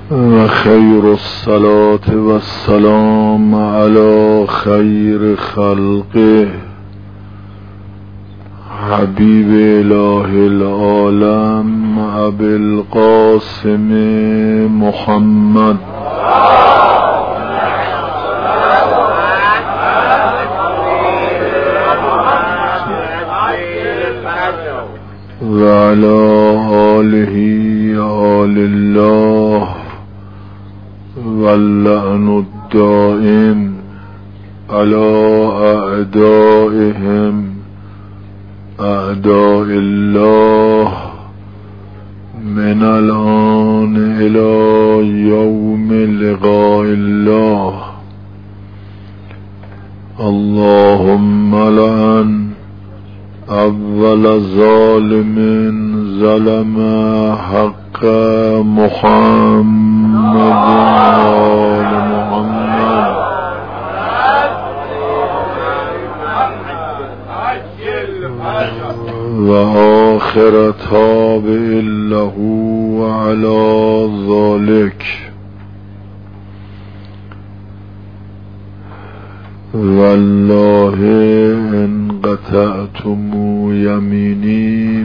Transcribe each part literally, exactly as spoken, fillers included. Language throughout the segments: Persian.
و خیر الصلاة و السلام علی خیر خلقه حبیب اله العالم ابی القاسم محمد و علی آله آل الله واللعن الدائم على اعدائهم اعداء الله من الآن الى یوم لقاء الله. اللهم لعن اول ظالم ظلم حق محمد آل محمد و آخر تابع له وعلى ذلك. والله ان قطعتم يميني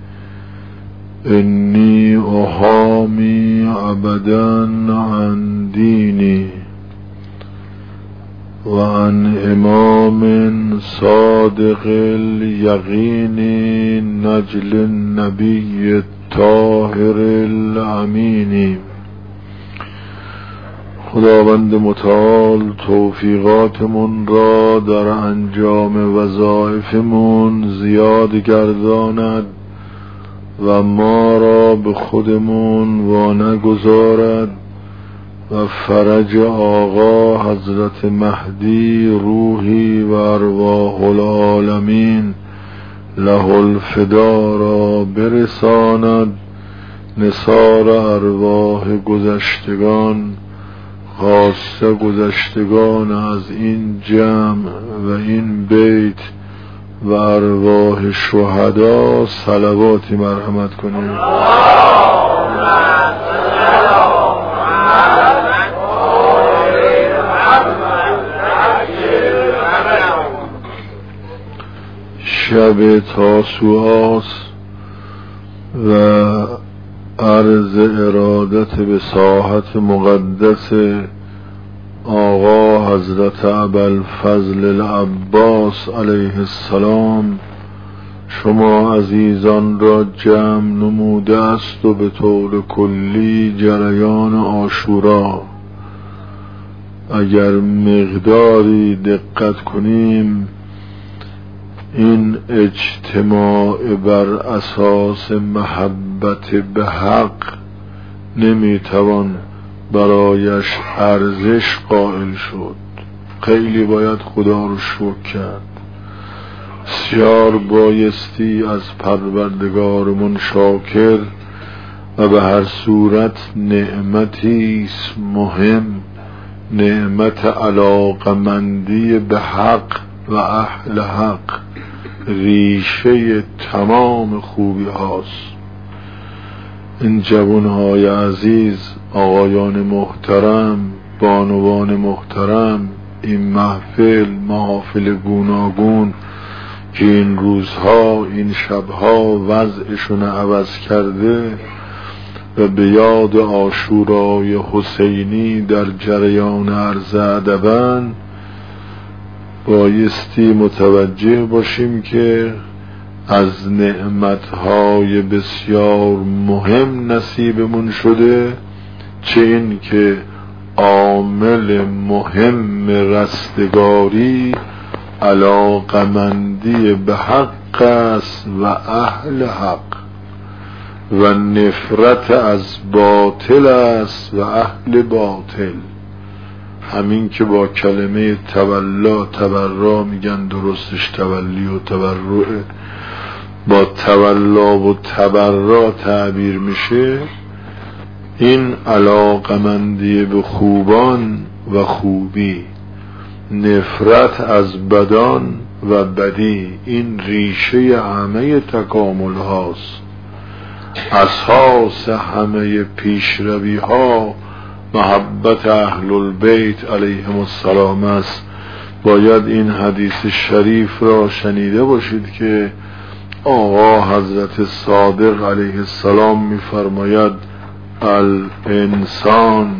إني أحامي أبدا عن ديني وعن إمام صادق اليقين نجل النبي الطاهر الأمين. خداوند متعال توفیقاتمون را در انجام وظایفمون زیاد گرداند و ما را به خودمون وانگذارد و فرج آقا حضرت مهدی روحی و ارواح العالمین له الفدا را برساند. نثار ارواح گذشتگان خاصه گذشتگان از این جمع و این بیت و ارواح شهدا صلواتی مرحمت کنید. شب تاسوعاست و عرض ارادت به ساحت مقدس آقا حضرت ابوالفضل العباس علیه السلام شما عزیزان را جمع نموده است و به طور کلی جریان عاشورا اگر مقداری دقت کنیم این اجتماع بر اساس محبت به حق نمیتوان برایش ارزش قائل شد. خیلی باید خدا رو شکر کرد. بسیار بایستی از پروردگارمون شاکر و به هر صورت نعمتی است مهم، نعمت علاقمندی به حق و اهل حق ریشه تمام خوبی هاست. این جوانهای عزیز، آقایان محترم، بانوان محترم، این محفل محافل گوناگون که این روزها این شبها وضعشون عوض کرده و به یاد عاشورای حسینی در جریان عرض ادبن، بایستی متوجه باشیم که از نعمتهای بسیار مهم نصیبمون شده، چه این که عامل مهم رستگاری علاقمندی به حق است و اهل حق و نفرت از باطل است و اهل باطل. همین که با کلمه تولا تبرا میگن، درستش تولی و تبرعه، با تولا و تبرا تعبیر میشه. این علاقمندی به خوبان و خوبی، نفرت از بدان و بدی، این ریشه همه تکامل هاست. اساس همه پیشروی ها محبت اهل البیت علیهم السلام است. باید این حدیث شریف را شنیده باشید که آقا حضرت صادق علیه السلام می‌فرماید الانسان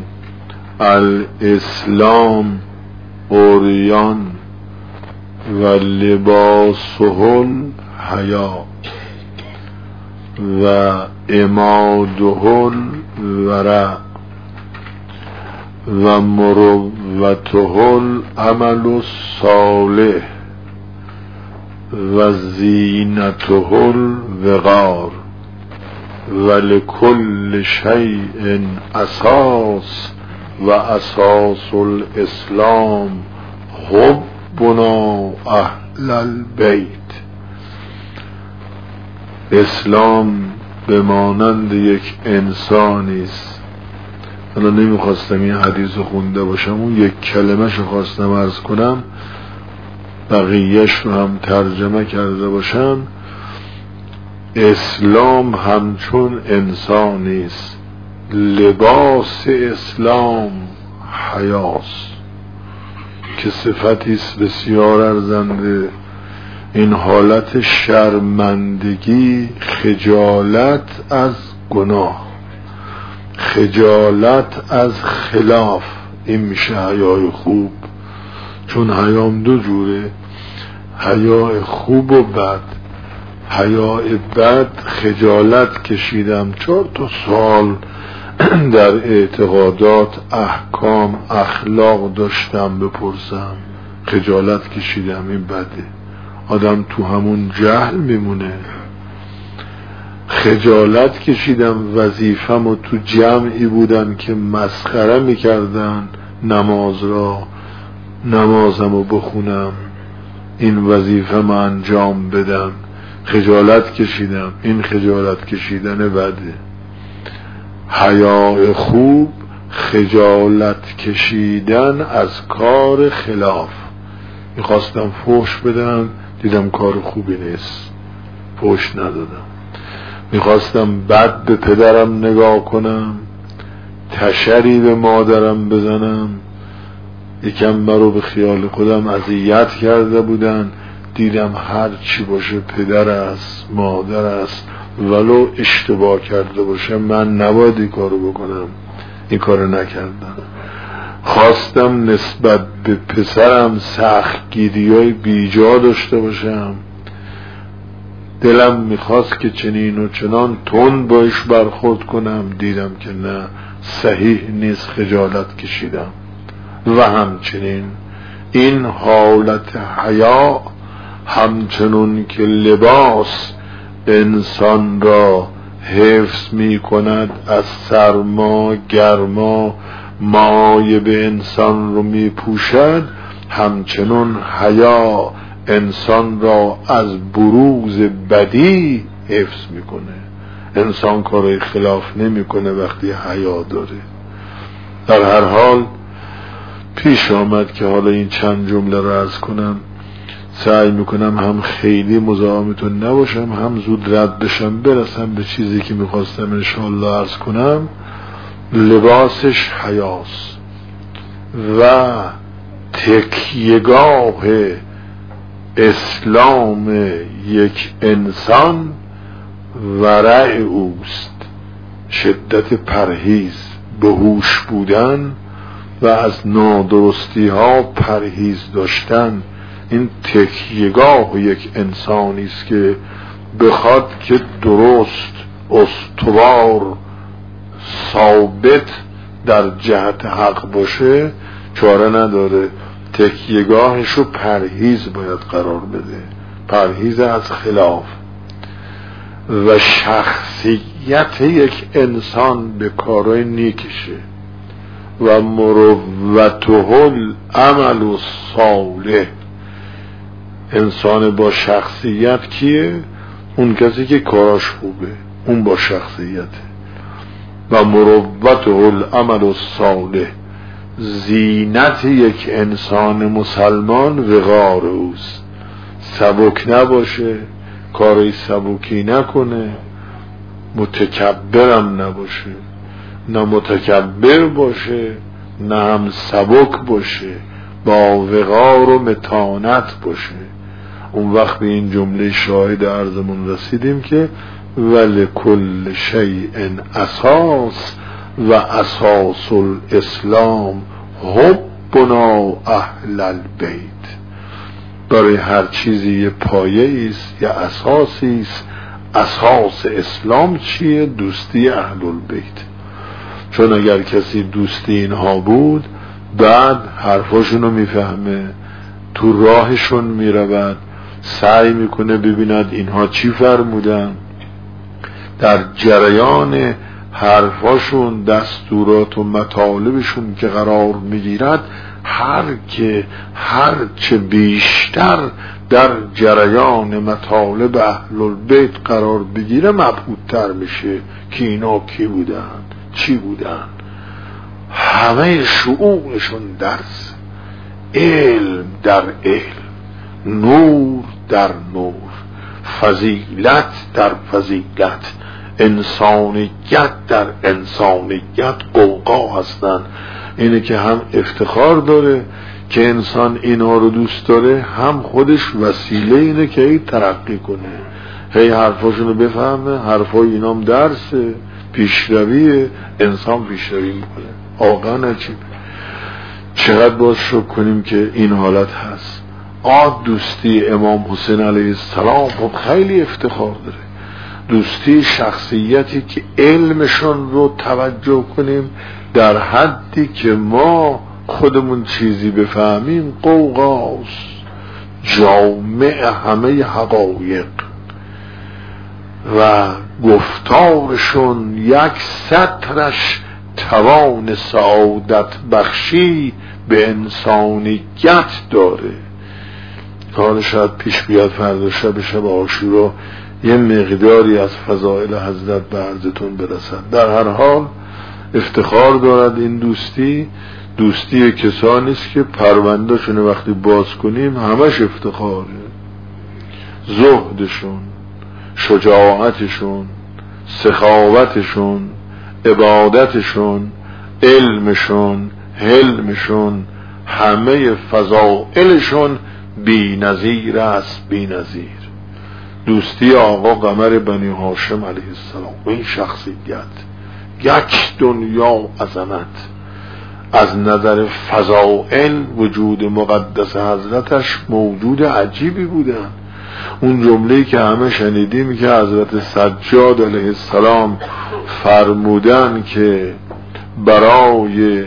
الاسلام عریان و لباسه الحیا و عماده الورع و مروته العمل الصالح و زینته الوقار و لکل شیء اساس و اساس الاسلام حبنا اهل البیت. اسلام به مانند یک انسانی است. حالا نمیخواستم این حدیث رو خونده باشم، اون یک کلمه شو خواستم عرض کنم، بقیهش رو هم ترجمه کرده باشم. اسلام همچون انسانی است، لباس اسلام حیاست که صفتی است بسیار ارزنده. این حالت شرمندگی، خجالت از گناه، خجالت از خلاف، این میشه حیای خوب. چون حیام دو جوره، حیای خوب و بد. حیای بد خجالت کشیدم، چهار تا سال در اعتقادات، احکام، اخلاق داشتم بپرسم، خجالت کشیدم، این بده. آدم تو همون جهل میمونه. خجالت کشیدم، وظیفم و تو جمعی بودن که مسخره میکردن نماز را، نمازم رو بخونم، این وظیفه ما انجام بدم، خجالت کشیدم، این خجالت کشیدن بده. حیای خوب خجالت کشیدن از کار خلاف. میخواستم فحش بدم، دیدم کار خوبی نیست، فحش ندادم. میخواستم بد به پدرم نگاه کنم، تشری به مادرم بزنم، یکم مرو به خیال خودم اذیت کرده بودن، دیدم هر چی باشه پدر است، مادر است، ولو اشتباه کرده باشه من نباید این کارو بکنم، این کارو نکردم. خواستم نسبت به پسرم سختگیری‌های بیجا داشته باشم، دلم میخواست که چنین و چنان تند باش برخورد کنم، دیدم که نه، صحیح نیست، خجالت کشیدم. و همچنین این حالت حیا همچنون که لباس انسان را حفظ می کند از سرما گرما، مایه به انسان رو می پوشد، همچنون حیا انسان را از بروز بدی حفظ میکنه. انسان کارای خلاف نمیکنه وقتی حیا داره. در هر حال پیش آمد که حالا این چند جمله رو عرض کنم، سعی میکنم هم خیلی مزاحمتون نباشم، هم زود رد بشم برسم به چیزی که میخواستم انشاءالله عرض کنم. لباسش حیاست و تکیهگاه اسلام یک انسان ورع اوست، شدت پرهیز، بهوش بودن و از نادرستی ها پرهیز داشتن. این تکیهگاه یک انسانی است که بخواد که درست، استوار، ثابت در جهت حق باشه، چاره نداره، تکیهگاهشو پرهیز باید قرار بده، پرهیز از خلاف. و شخصیت یک انسان به کارهای نیکشه و مروته العمل الصالح. انسان با شخصیت کیه؟ اون کسی که کاراش خوبه، اون با شخصیته. و مروته العمل الصالح، زینت یک انسان مسلمان وقار اوست، سبک نباشه، کاری سبکی نکنه، متکبرم نباشه. نه متکبر باشه نه هم سبک باشه، با وقار و متانت باشه. اون وقت به این جمله شاهد عرضمون رسیدیم که ولکل شیء اساس و اساس الاسلام حبنا اهل البیت. برای هر چیزی یه پایه است، یه اساسی است. اساس اسلام چیه؟ دوستی اهل البیت. چون اگر کسی دوستی اینها بود، بعد حرفاشونو میفهمه، تو راهشون میرود، سعی میکنه ببیند اینها چی فرمودن، در جریان حرفاشون، دستورات و مطالبشون که قرار میگیرد، هر که هر چه بیشتر در جریان مطالب اهل البیت قرار بگیره مبهوت‌تر میشه که اینا کی بودن، چی بودن. همه شعورشون درس، علم در علم، نور در نور، فضیلت در فضیلت، انسانیت در انسانیت قوقا هستن. اینه که هم افتخار داره که انسان اینها رو دوست داره، هم خودش وسیله اینه که ای ترقی کنه، هی حرفاشون رو بفهمه، حرفای اینام درسه، پیشرویه، انسان پیشروی میکنه. واقعا عجیب. چقدر باز شکر کنیم که این حالت هست. آه دوستی امام حسین علیه السلام خب خیلی افتخار داره. دوستی شخصیتی که علمشون رو توجه کنیم در حدی که ما خودمون چیزی بفهمیم قوقاست، جامع همه حقایق و گفتارشون یک سطرش توان سعادت بخشی به انسانیت داره. کار شاید پیش بیاد فردا شب شب عاشورا یه مقداری از فضائل حضرت به عرضتون برسد. در هر حال افتخار دارد این دوستی. دوستی کسانی است که پرونده شونه وقتی باز کنیم همش افتخاره. زهدشون، شجاعتشون، سخاوتشون، عبادتشون، علمشون، حلمشون، همه فضائلشون بی نظیر است، بی نظیر. دوستی آقا قمر بنی هاشم علیه السلام، این شخصیت یک دنیا عظمت. از نظر فضائل وجود مقدس حضرتش موجود عجیبی بودن. اون جمله‌ای که همه شنیدیم که حضرت سجاد علیه السلام فرمودن که برای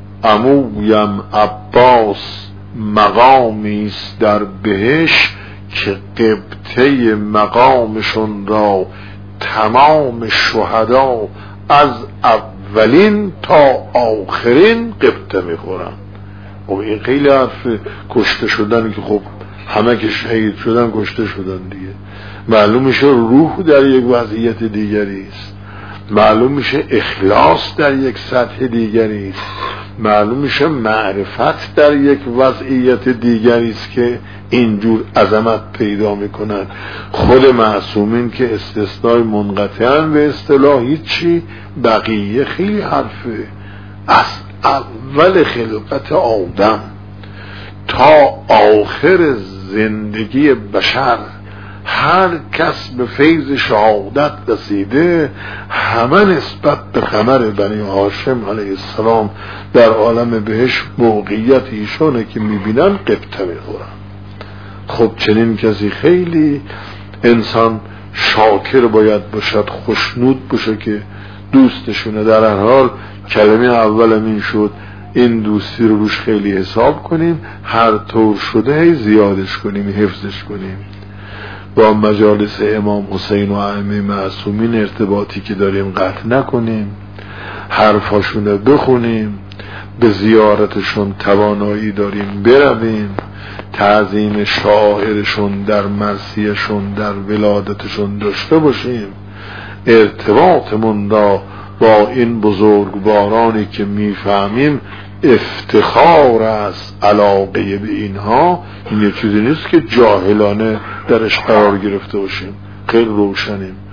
عمویم عباس مقامی است در بهشت که قبطه مقامشون را تمام شهدا از اولین تا آخرین قبطه میخورن. خب این خیلی حرف کشته شدن که خب همه که شهید شدن کشته شدن دیگه. معلوم میشه روح در یک وضعیت دیگری است، معلوم میشه اخلاص در یک سطح دیگری است، معلوم میشه معرفت در یک وضعیت دیگری است که اینجور عظمت پیدا میکنن. خود معصومین که استثنای منقطعاً به اصطلاح هیچی، بقیه خیلی حرفه. از اول خلقت آدم تا آخر زندگی بشر هر کس به فیض شهادت رسیده همه نسبت به قمر بنی هاشم علیه السلام در عالم بهشت موقعیت ایشونه که میبینن قبطه میخورن. خب چنین کسی خیلی انسان شاکر باید باشد، خوشنود باشه که دوستشونه. در هر حال کلمه اولم این شد این دوستی رو روش خیلی حساب کنیم، هر طور شده هی زیادش کنیم، حفظش کنیم. با مجالس امام حسین و ائمه معصومین ارتباطی که داریم قطع نکنیم، حرفاشونه بخونیم، به زیارتشون توانایی داریم برویم، تعظیم شاعرشون در مرثیه‌شون در ولادتشون داشته باشیم، ارتباطمون را با این بزرگوارانی که میفهمیم افتخار است. علاقه به اینها این یه چیزی نیست که جاهلانه درش قرار گرفته باشیم، خیلی روشنیم.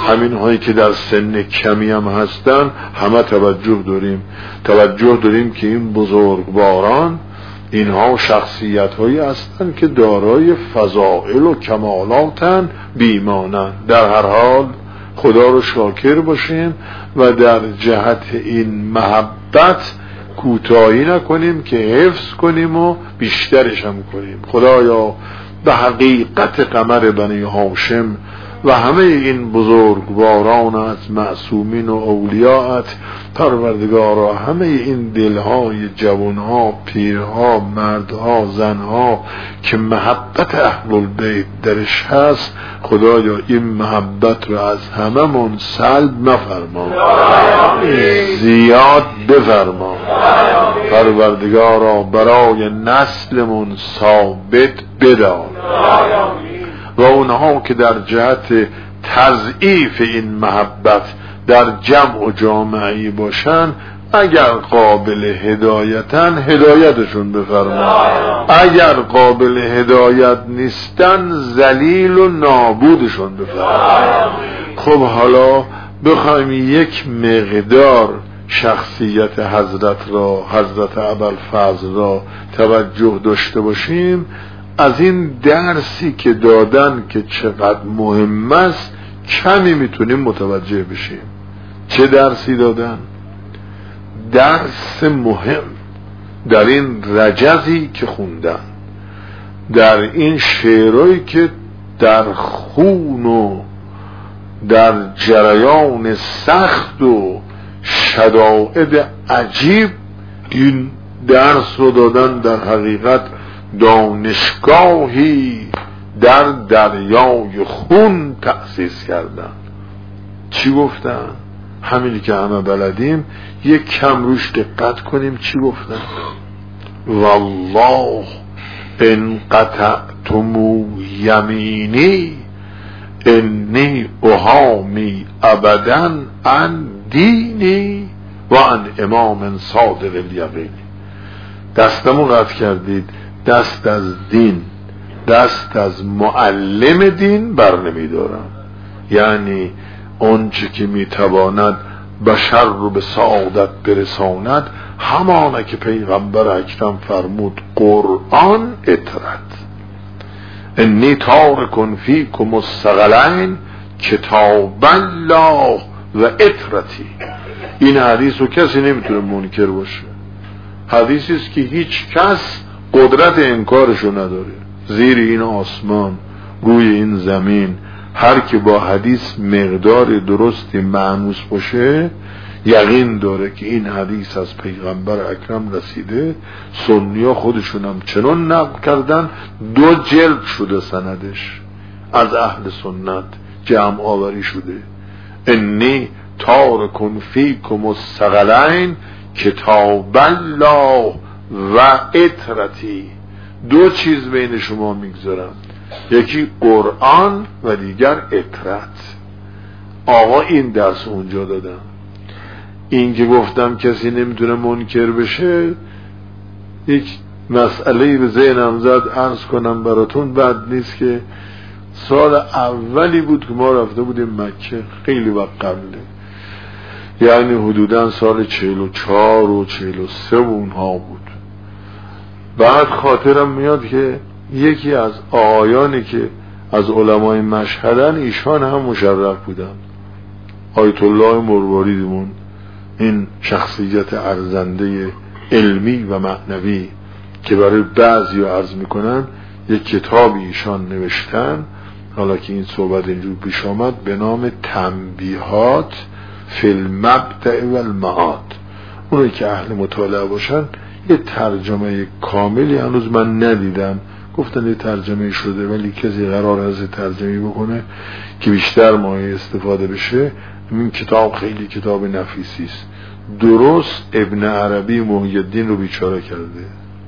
همین هایی که در سن کمی هم هستن همه توجه داریم توجه داریم که این بزرگواران اینها شخصیت هایی هستند که دارای فضائل و کمالاتن بیمانند. در هر حال خدا رو شاکر باشیم و در جهت این محبت کوتاهی نکنیم که حفظ کنیم و بیشترش هم کنیم. خدایا به حقیقت قمر بنی هاشم و همه این بزرگواران از معصومین و اولیاءت پروردگارا همه این دلهای جوانها، پیرها، مردها، زنها که محبت اهل البیت درش هست، خدایا این محبت رو از همه من سلب نفرما، زیاد بفرما پروردگارا، برای نسلمون ثابت بدار و اونها که در جهت تضعیف این محبت در جمع و جامعی باشن، اگر قابل هدایتن هدایتشون بفرما، اگر قابل هدایت نیستن ذلیل و نابودشون بفرما. خب حالا بخوایم یک مقدار شخصیت حضرت را، حضرت ابوالفضل را توجه داشته باشیم، از این درسی که دادن که چقدر مهم است کمی میتونیم متوجه بشیم. چه درسی دادن؟ درس مهم در این رجزی که خوندن، در این شعرهایی که در خون و در جریان سخت و شدائد عجیب این درس رو دادن. در حقیقت دانشگاهی در دریای خون تأسیس کردن. چی گفتن؟ همینی که همه بلدیم، یک کم روش دقت کنیم. چی گفتن؟ والله ان قطعتم یمینی انی احامی ابدا عن دینی و عن امام صادق الیقینی. دستمو قطع کردید، دست از دین، دست از معلم دین بر نمی دارم. یعنی اونچه که می تواند بشر رو به سعادت برساند همانه که پیغمبر اکرم فرمود قرآن اطرد. انی تارکن فیکم الثقلین کتاب الله و اطرتی. این حدیث رو کسی نمیتونه منکر باشه. حدیثی است که هیچ کس قدرت انکارشو نداره. زیر این آسمان، روی این زمین، هر که با حدیث مقدار درستی معنوس باشه یقین داره که این حدیث از پیغمبر اکرم رسیده. سنی‌ها خودشون هم چنان نقل کردن، دو جلد شده سندش، از اهل سنت جمع آوری شده. انی تارکن فیکم الثقلین کتاب الله و اطرتی. دو چیز بین شما میگذارم، یکی قرآن و دیگر اطرت. آقا این درس اونجا دادم. این که گفتم کسی نمیتونه منکر بشه، یک مسئله به ذهنم زد عرض کنم براتون. بد نیست که سال اولی بود که ما رفته بودیم مکه، خیلی وقت قبله، یعنی حدودا سال چهل و چهار و چهل و سه و اونها بود. بعد خاطرم میاد که یکی از آقایانی که از علمای مشهدن، ایشان هم مشرف بودن، آیت الله مرواریدمون، این شخصیت ارزنده علمی و معنوی که برای بعضی رو عرض میکنن، یک کتابی ایشان نوشتن، حالا که این صحبت اینجور پیش آمد، به نام تنبیهات فی المبدأ و المعاد. اونایی که اهل مطالعه باشن یه ترجمه کاملی هنوز من ندیدم، گفتن یه ترجمه شده ولی کسی قرار از ترجمه بکنه که بیشتر مایه استفاده بشه. این کتاب خیلی کتاب نفیسی است. درست ابن عربی محی الدین رو بیچاره کرده،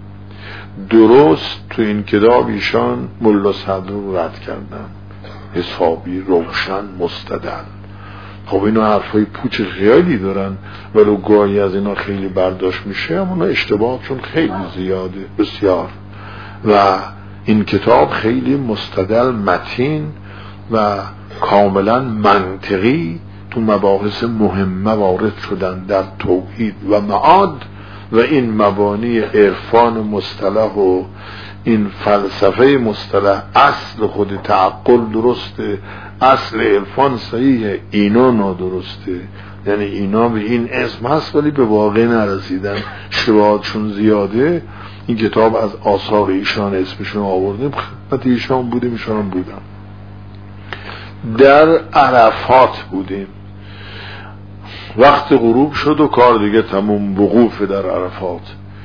درست تو این کتاب ایشان ملا صدر رو رد کردن، حسابی روشن مستدل. خب اینا حرفای پوچ خیالی دارن ولو گاهی از اینا خیلی برداشت میشه، اما اونا اشتباهشون خیلی زیاده، بسیار. و این کتاب خیلی مستدل، متین و کاملا منطقی تو مباحث مهمه وارد شدن در توحید و معاد و این مبانی عرفان مصطلح و این فلسفه مصطلح اصل خود تعقل درسته، اصل عرفان صحیحه، اینا نادرسته. یعنی اینا به این اسم هست ولی به واقع نرسیدن، شباهتشون زیاده. این کتاب از آثار ایشان اسمشون آوردیم، خدمت ایشان بودیم، ایشان هم بودم. در عرفات بودیم، وقت غروب شد و کار دیگه تموم، وقوف در عرفات.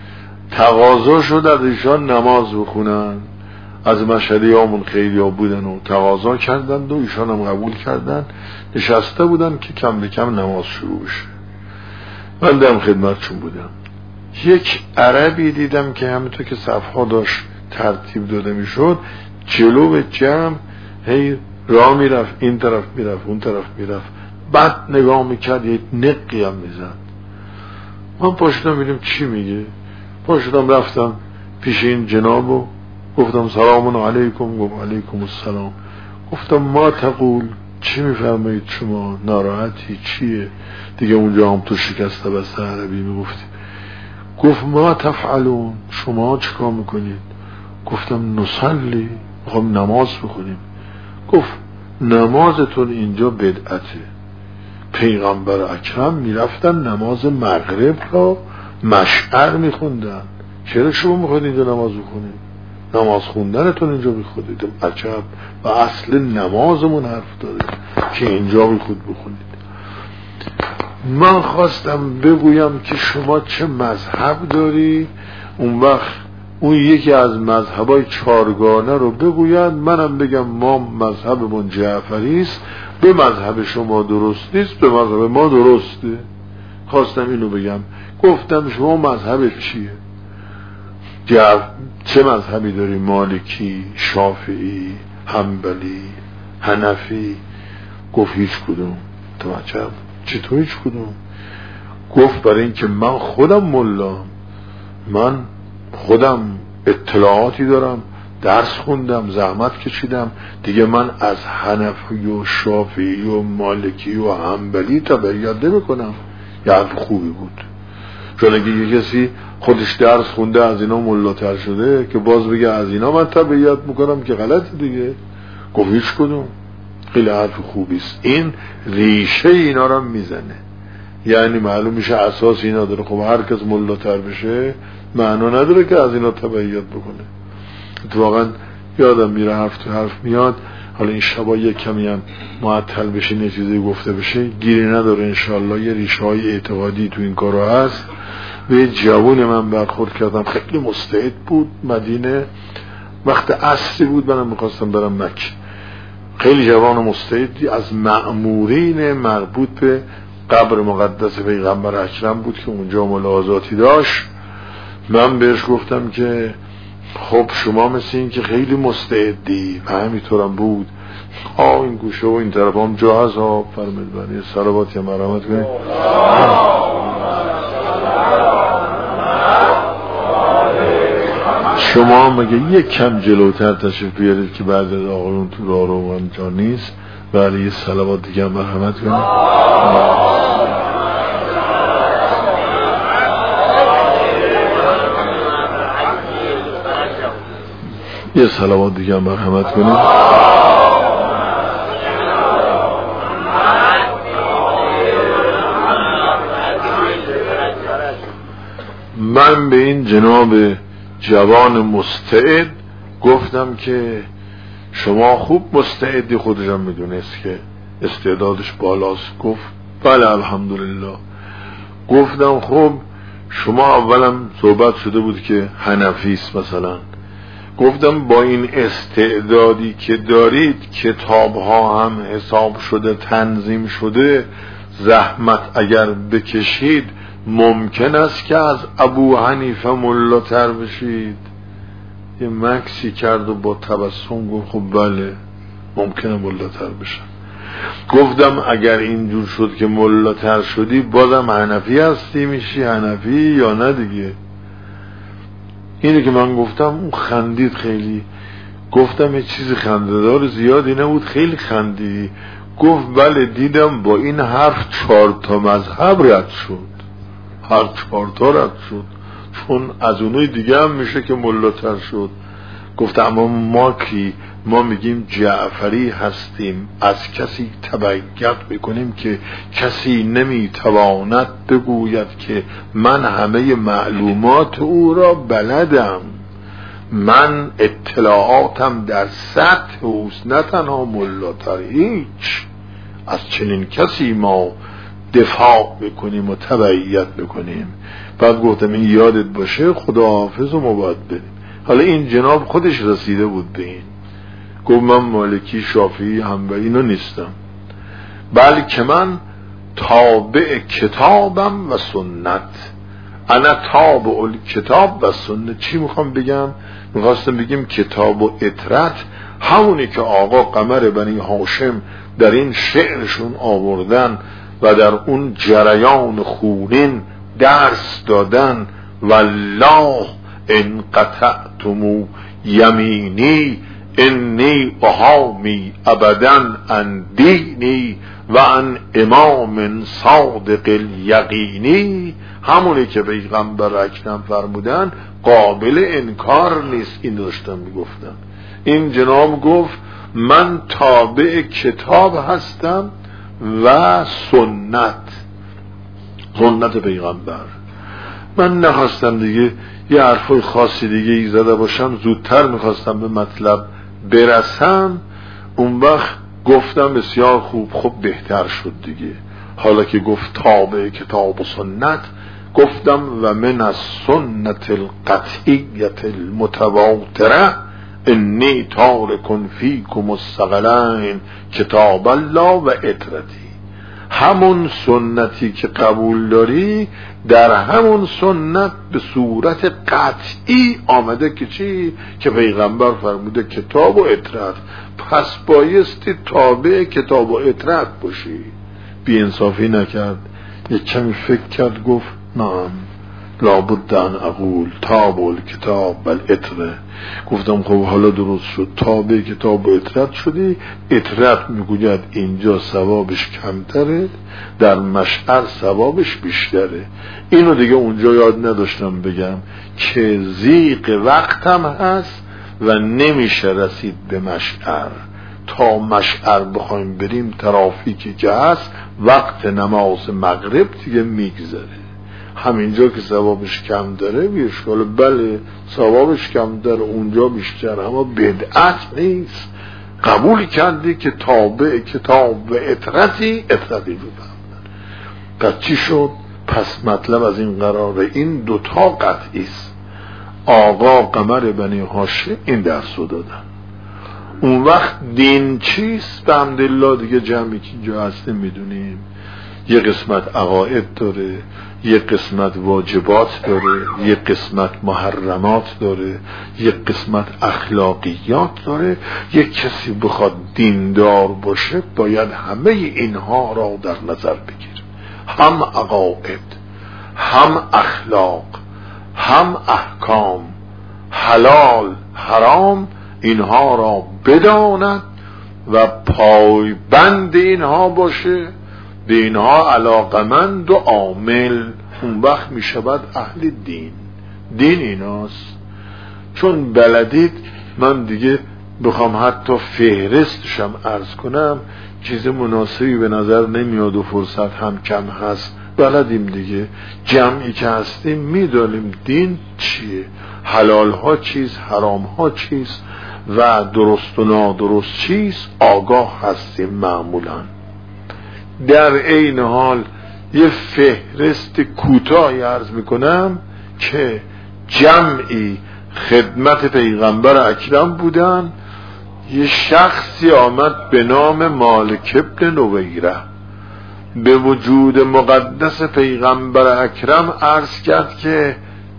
تقاضا شد از ایشان نماز بخونن، از مشهدی همون خیلی ها بودن و تقاضا کردند و ایشان هم قبول کردن. نشسته بودن که کم به کم نماز شروع شه. من در خدمتشون بودم. یک عربی دیدم که همینطور که صفحه داشت ترتیب داده می شد، جلو به جمع هی راه می رفت، این طرف می رفت، اون طرف می رفت، بعد نگاه می کرد، یک نقی هم می زد. من پاشدم میدیم چی میگه. پاشدم رفتم پیش این جناب و گفتم سلام علیکم. گفت علیکم السلام. گفتم ما تقول، چی میفرمایید شما؟ ناراحتی چیه؟ دیگه اونجا هم تو شکسته بسته عربی میگفتی. گفت ما تفعلون، شما چیکار میکنید؟ گفتم نصلی، میخوام نماز بخونیم. گفت نمازتون اینجا بدعته. پیغمبر اکرم میرفتن نماز مغرب را مشعر میخوندن، چرا شما میخواید اینجا نماز بخونید؟ نماز خوندنتون اینجا بخونید. عجب، و اصل نمازمون حرف داره که اینجا بخود بخونید. من خواستم بگویم که شما چه مذهب داری، اون وقت اون یکی از مذهبای چارگانه رو بگوید، منم بگم ما مذهبمون جعفری است، به مذهب شما درست نیست، به مذهب ما درسته. خواستم اینو بگم. گفتم شما مذهب چیه؟ جعف... چه مذهبی داری؟ مالکی، شافعی، حنبلی، حنفی؟ گفت هیچ کدوم. تو عجب، چطور هیچ کدوم؟ گفت برای این که من خودم ملام، من خودم اطلاعاتی دارم، درس خوندم، زحمت کشیدم دیگه، من از حنفی و شافعی و مالکی و حنبلی تبعیت نمی‌کنم. یه حرف خوبی بود، چون اگه یه کسی خودش درس خونده از اینا ملاتر شده که باز بگه از اینا من تبعیت میکنم که غلطه دیگه. گفت هیچ کدوم. خیلی حرف خوبیست. این ریشه اینا رو میزنه، یعنی معلوم میشه اساس اینا داره. خب هر کس ملاتر بشه معنا نداره که از اینا تبعیت بکنه. اتفاقا یادم میره حرف تو حرف میاد. حالا این شبا یک کمی هم معطل بشه، یه چیزی گفته بشه، گیری نداره انشالله. یه ریشه های اعتقادی تو این کارو هست. به یه جوون من برخورد کردم، خیلی مستعد بود. مدینه وقت عصری بود، منم میخواستم برم مکه. خیلی جوان مستعدی، از مأمورین مربوط به قبر مقدس پیغمبر اکرم بود که اونجا ملاحظاتی داشت. من بهش گفتم که خب شما مثل این که خیلی مستعدی، و همینطورم بود. آه این گوشه و این طرف هم جا هست ها، فرمید بانی صلواتی هم مرحمت کنید. شما مگه یک کم جلوتر تشریف بیارید که بعد از آقایون تو راه رو جا نیست، ولی یه صلوات دیگه هم مرحمت کنید. یه صلوات دیگه هم مرحمت کنید. من به این جناب جوان مستعد گفتم که شما خوب مستعدی، خودشم میدونست که استعدادش بالاست. گفت بله الحمدلله. گفتم خب شما اولم صحبت شده بود که حنفیست مثلا. گفتم با این استعدادی که دارید، کتاب ها هم حساب شده، تنظیم شده، زحمت اگر بکشید ممکن است که از ابو حنیفه ملاتر بشید. یه مکسی کرد و با تبسم گفت خب بله ممکنه ملاتر بشم. گفتم اگر اینجور شد که ملاتر شدی بازم حنفی هستی، میشی حنفی یا نه دیگه؟ اینه که من گفتم. اون خندید خیلی. گفتم یه چیزی خنده‌دار زیادی نبود، خیلی خندی. گفت بله دیدم با این حرف چهار تا مذهب رد شد، هر چهار تا رد شد، چون از اونای دیگه هم میشه که ملاتر شد. گفت اما ما کی؟ ما میگیم جعفری هستیم، از کسی تبعیت میکنیم که کسی نمیتواند بگوید که من همه معلومات او را بلدم، من اطلاعاتم در سطح اوست، نه تنها ملاتر، هیچ. از چنین کسی ما دفاع بکنیم و تبعیت بکنیم. بعد گفتم این یادت باشه، خداحافظ و مباد بریم. حالا این جناب خودش رسیده بود به این، گفت من مالکی شافعی حنبلی اینا نیستم، بلکه من تابع کتابم و سنت، انا تابع الکتاب و سنت. چی میخوام بگم؟ میخواستم بگیم کتاب و اطرت همونی که آقا قمر بنی هاشم در این شعرشون آوردن و در اون جریان خونین درس دادن، والله ان قطعتم یمینی انی احامی ابدا عن دینی و عن امام صادق الیقینی. همونی که پیغمبر اکرم فرمودن قابل انکار نیست. این داشتم میگفتم. این جناب گفت من تابع کتاب هستم و سنت، سنت پیغمبر. من نخواستم دیگه یه حرفای خاصی دیگه ای زده باشم، زودتر میخواستم به مطلب برسم. اون وقت گفتم بسیار خوب، خب بهتر شد دیگه. حالا که گفت تابع کتاب و سنت، گفتم و من از سنت القطعیت المتواتره انی تارکن فیکم الثقلین کتاب الله و اطرتی. همون سنتی که قبول داری در همون سنت به صورت قطعی آمده که چی؟ که پیغمبر فرموده کتاب و اطرت. پس بایستی تابع کتاب و اطرت باشی. بی انصافی نکرد، یک کمی فکر کرد، گفت نعم لابد ان اقول تابع الکتاب و الاطره. گفتم خب حالا درست شد، تابع کتاب و اطرت شدی. اطرت میگوید اینجا ثوابش کمتره، در مشعر ثوابش بیشتره. اینو دیگه اونجا یاد نداشتم بگم که ضیق وقتم هست و نمیشه رسید به مشعر. تا مشعر بخوایم بریم ترافیکی که هست، وقت نماز مغرب دیگه میگذره. همینجا که ثوابش کم داره بیشکاله، بله ثوابش کم داره، اونجا بیشتر، اما بدعت نیست. قبول کردی که تابع کتاب و اطرتی، اطرتی رو فهمدن. پس چی شد؟ پس مطلب از این قراره این دوتا قطعی است. آقا قمر بنی هاشم این درس رو دادن. اون وقت دین چیست؟ به حمدالله دیگه جمعی که اینجا هستیم میدونیم. یه قسمت عقاید داره، یه قسمت واجبات داره، یه قسمت محرمات داره، یه قسمت اخلاقیات داره. یه کسی بخواد دیندار باشه باید همه اینها را در نظر بگیره، هم عقاید، هم اخلاق، هم احکام، حلال حرام، اینها را بداند و پایبند اینها باشه، به اینها علاقمند و عامل. اون وقت می شود اهل دین. دین ایناست. چون بلدید، من دیگه بخوام حتی فهرستشم عرض کنم چیز مناسبی به نظر نمیاد و فرصت هم کم هست. بلدیم دیگه، جمعی که هستیم میدانیم دین چیه، حلال ها چیست، حرام ها چیست و درست و نادرست چیست، آگاه هستیم معمولا. در این حال یه فهرست کوتاهی عرض میکنم که جمعی خدمت پیغمبر اکرم بودن. یه شخصی آمد به نام مالک ابن نویره، به وجود مقدس پیغمبر اکرم عرض کرد که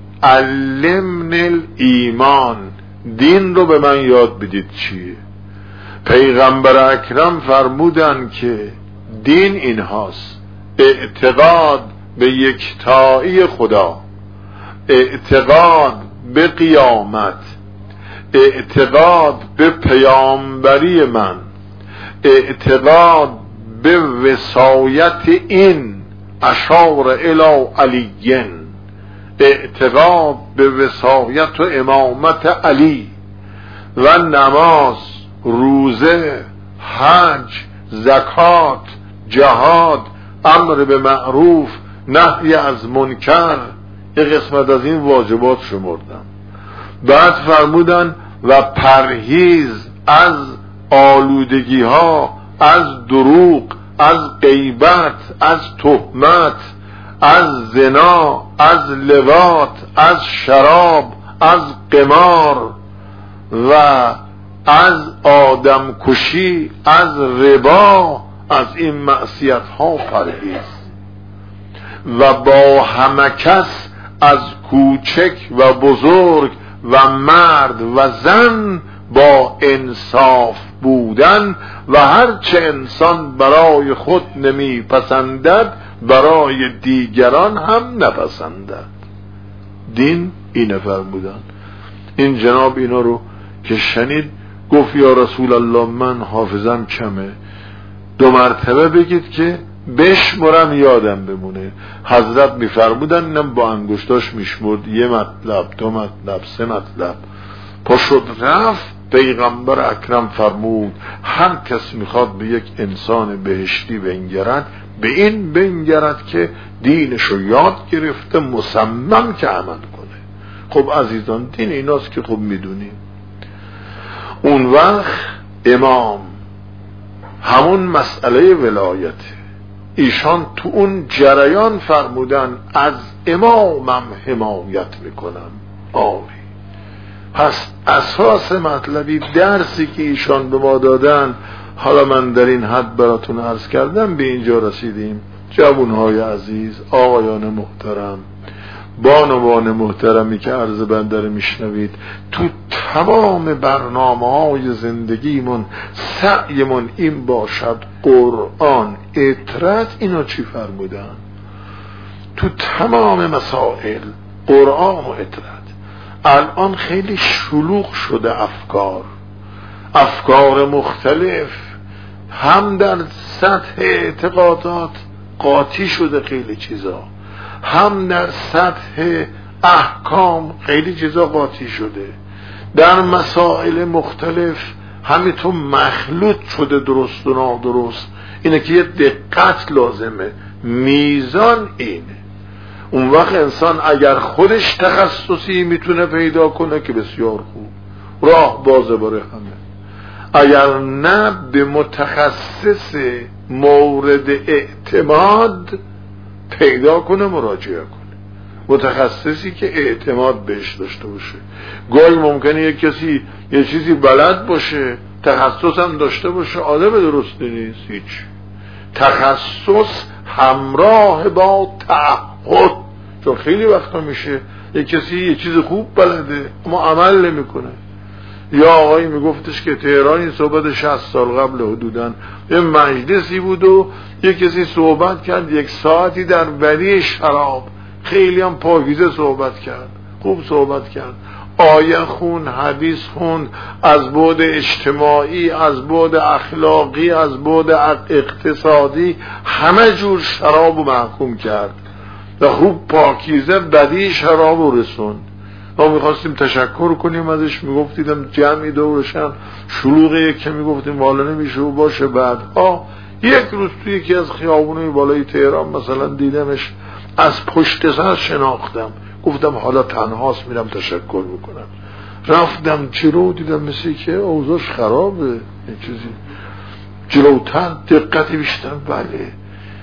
علمن الایمان، دین رو به من یاد بدید چیه. پیغمبر اکرم فرمودن که دین این هاست: اعتقاد به یکتایی خدا، اعتقاد به قیامت، اعتقاد به پیامبری من، اعتقاد به وصایت این اشار الی علیین، اعتقاد به وصایت و امامت علی و نماز، روزه، حج، زکات، جهاد، امر به معروف، نهی از منکر، یک قسمت از این واجبات شمردم. بعد فرمودن و پرهیز از آلودگی ها، از دروغ، از غیبت، از تهمت، از زنا، از لواط، از شراب، از قمار و از آدم کشی، از ربا، از این معصیت ها پرهیز و با همه کس از کوچک و بزرگ و مرد و زن با انصاف بودن و هرچه انسان برای خود نمی پسندد برای دیگران هم نپسندد. دین اینه فرمودن. این جناب اینا رو که شنید گفت یا رسول الله من حافظم کمه، دو مرتبه بگید که بشمرم یادم بمونه. حضرت میفرمودن اینم با انگشتاش میشمرد، یه مطلب، دو مطلب، سه مطلب، پاشد رفت. پیغمبر اکرم فرمود هر کس میخواد به یک انسان بهشتی بنگرد به این بنگرد که دینشو یاد گرفته، مصمم که عمل کنه. خب عزیزان دین ایناست که خب میدونیم. اون وقت امام همون مسئله ولایته، ایشان تو اون جریان فرمودن از امامم حمایت میکنم. آری پس اساس مطلبی درسی که ایشان به ما دادن، حالا من در این حد براتون عرض کردم، به اینجا رسیدیم. جوانهای عزیز، آقایان محترم، بانوان محترمی که عرض بنده رو میشنوید، تو تمام برنامه های زندگیمون سعیمون این باشد قرآن اطرد. اینا چی فرمودن؟ تو تمام مسائل قرآن و اطرد. الان خیلی شلوغ شده افکار افکار مختلف، هم در سطح اعتقادات قاطی شده خیلی چیزا، هم در سطح احکام خیلی چیزا قاطی شده، در مسائل مختلف همینطور مخلوط شده درست و نادرست. اینه که یه دقت لازمه، میزان اینه. اون وقت انسان اگر خودش تخصصی میتونه پیدا کنه که بسیار خوب، راه بازه برای همه. اگر نه به متخصص مورد اعتماد پیدا کنه، مراجعه کنه، متخصصی که اعتماد بهش داشته باشه. گاهی ممکنه یک کسی یه چیزی بلد باشه، تخصص هم داشته باشه، آدم درستی نیست. هیچ تخصص همراه با تعهد، چون خیلی وقتا میشه یک کسی یه چیز خوب بلده اما عمل نمیکنه. یا آقایی میگفتش که تهران این صحبت شصت سال قبل حدوداً یه مجلسی بود و یک کسی صحبت کرد یک ساعتی در ولی شراب، خیلی هم پاکیزه صحبت کرد، خوب صحبت کرد، آیه خون، حدیث خون، از بعد اجتماعی، از بعد اخلاقی، از بعد اقتصادی، همه جور شراب رو محکوم کرد و خوب پاکیزه بدی شراب رو رسوند. ما میخواستیم تشکر کنیم ازش، میگفتیدم جمعی دورشم شلوغه که میگفتیم والا نمیشه و باشه. بعد ها یک روز توی یکی از خیابونای بالای تهران مثلا دیدمش، از پشت سر شناختم، گفتم حالا تنهاست میرم تشکر میکنم. رفتم جلو دیدم مثل که اوضاعش خرابه، یه چیزی جلوتر دقتی بیشتر. بله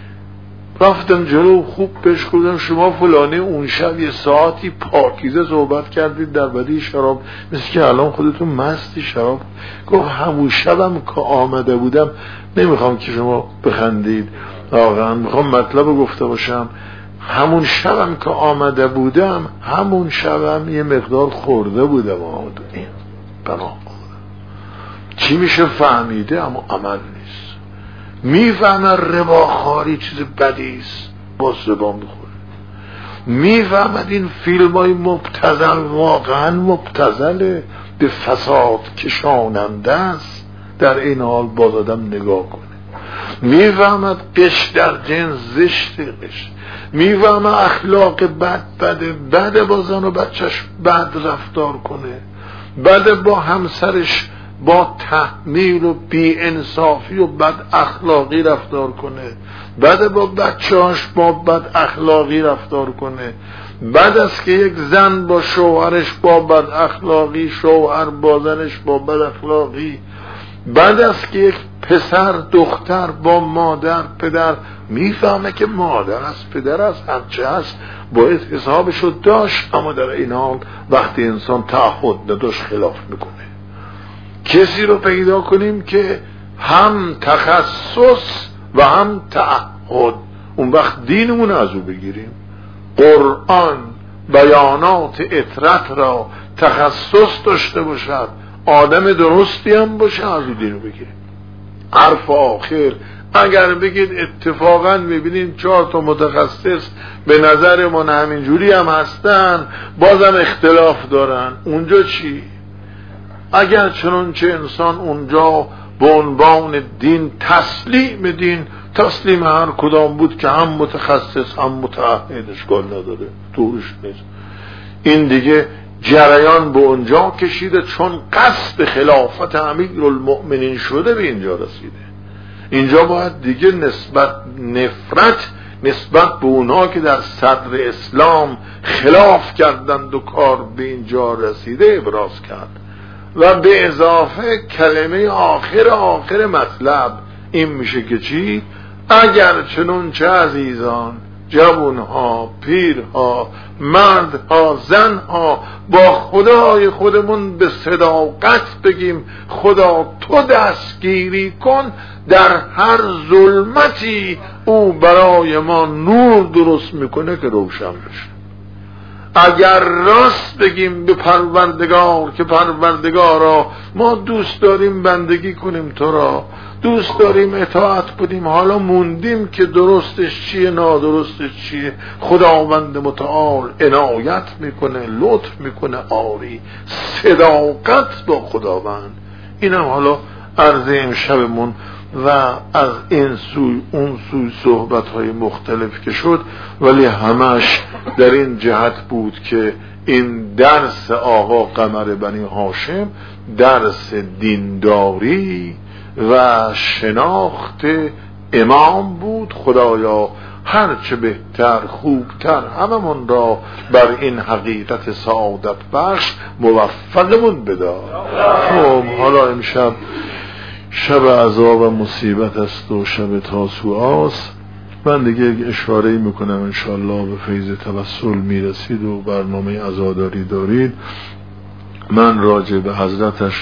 رفتم جلو، خوب بهش گفتم شما فلانه اون شب یه ساعتی پاکیزه صحبت کردید در بدی شراب، مثل که الان خودتون مستی شراب. گفت همون شبم که آمده بودم، نمیخوام که شما بخندید، واقعا میخوام مطلب گفته باشم، همون شبم که آمده بودم همون شبم یه مقدار خورده بودم آدونیم بنا چی میشه فهمیده اما عمل نیست. میفهمه رباخاری چیز بدیست، باز ربا میخوره. میفهمد این فیلم های مبتذل واقعا مبتذله، به فساد کشاننده است، در این حال باز آدم نگاه کنه میفهمد قش در جنس زشت، قش میفهمد اخلاق بد بده، بده با زن و بچهش بد رفتار کنه، بده با همسرش با تحمیل و بی انصافی و بد اخلاقی رفتار کنه، بده با بچه‌هاش با بد اخلاقی رفتار کنه، بد است که یک زن با شوهرش با بد اخلاقی، شوهر با زنش با بد اخلاقی، بد است که یک پسر دختر با مادر پدر، میفهمه که مادر است پدر است هرچه هست باید حسابشو داشت، اما در این حال وقتی انسان تعهد نداشت خلاف میکنه. کسی رو پیدا کنیم که هم تخصص و هم تعهد، اون وقت دینمون از او بگیریم، قرآن بیانات اطرت را تخصص داشته باشد، آدم درستی هم باشه، از او دینو بگیریم. حرف آخر اگر بگید اتفاقا میبینیم چهار تا متخصص به نظر من همینجوری هم هستن بازم اختلاف دارن، اونجا چی؟ اگر چنانچه انسان اونجا به عنوان دین تسلیم دین تسلیم هر کدام بود که هم متخصص هم متعهد، اشکال نداره، طورش نیست. این دیگه جریان به اونجا کشیده چون قصد خلافت امیرالمؤمنین شده به اینجا رسیده. اینجا باید دیگه نسبت نفرت نسبت به اونها که در صدر اسلام خلاف کردند و کار به اینجا رسیده ابراز کرد و به اضافه کلمه آخر آخر مطلب این میشه که چی؟ اگر چنانچه عزیزان جوانها، پیرها، مردها، زنها با خدای خودمون به صداقت بگیم خدا تو دستگیری کن، در هر ظلمتی او برای ما نور درست میکنه که روشن بشه. اگر راست بگیم به پروردگار که پروردگارا ما دوست داریم بندگی کنیم تو را، دوست داریم اطاعت کنیم، حالا موندیم که درستش چیه نادرستش چیه، خداوند متعال عنایت میکنه، لطف میکنه، آری صداقت با خداوند. اینم حالا عرض امشبمون و از این سوی اون سوی صحبت های مختلف که شد، ولی همش در این جهت بود که این درس آقا قمر بنی هاشم درس دینداری و شناخت امام بود. خدایا هرچه بهتر خوبتر هممون را بر این حقیقت سعادت بخش موفقمون بدار. خب حالا امشب شب عذاب و مصیبت است و شب تاسوعاست. من دیگه اشاره میکنم انشاءالله به فیض توسل میرسید و برنامه عزاداری دارید. من راجع به حضرتش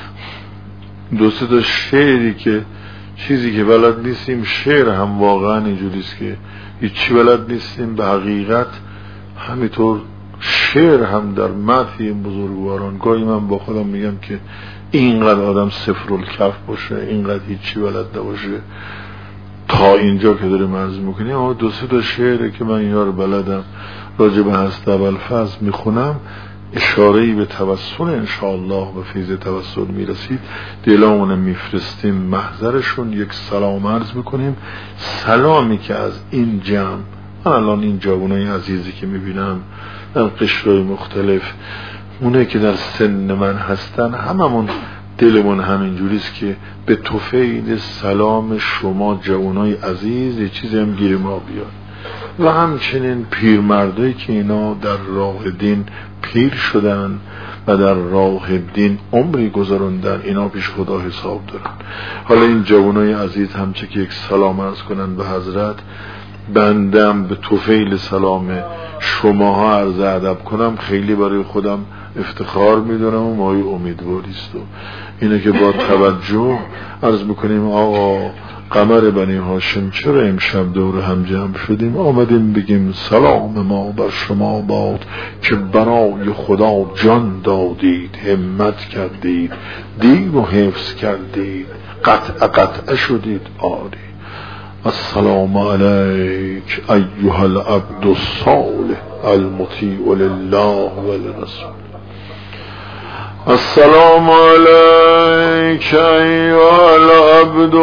دو سه تا شعری که چیزی که بلد نیستیم، شعر هم واقعا اینجوریست که هیچی بلد نیستیم، به حقیقت همینطور شعر هم در مدح این بزرگواران. گاهی من با خودم میگم که اینقدر آدم صفر الکف باشه، اینقدر هیچی بلد نباشه تا اینجا که داریم عرض میکنیم. اما دو سه تا شعره که من اینا رو بلدم راجع به حضرت ابوالفضل میخونم، اشاره‌ای به توسل انشاءالله به فیض توسل میرسید، دلامون میفرستیم محضرشون، یک سلام عرض میکنیم. سلامی که از این جمع، من الان این جوانای عزیزی که میبینم در قشرهای مختلف، اونه که در سن من هستن، هممون دلمون همینجوریست که به طفیل سلام شما جوانای عزیز یه چیزی هم گیر ما بیاد. و همچنین پیرمردایی که اینا در راه دین پیر شدن و در راه دین عمری گذراندن، اینا پیش خدا حساب دارن. حالا این جوانای عزیز همچه که یک سلام عرض کنن به حضرت، بندم به طفیل سلام شماها عرض ادب کنم، خیلی برای خودم افتخار میدونم و مای امیدواریست. و اینه که با توجه عرض میکنیم آقا قمر بنی هاشم چرا امشب دور هم جمع شدیم؟ آمدیم بگیم سلام ما بر شما باد که برای خدا جان دادید، همت کردید، دین و حفظ کردید، قطع قطع شدید. آری السلام علیک ایها العبد الصالح المطیع لله و لرسول. السلام علیک ایها العبد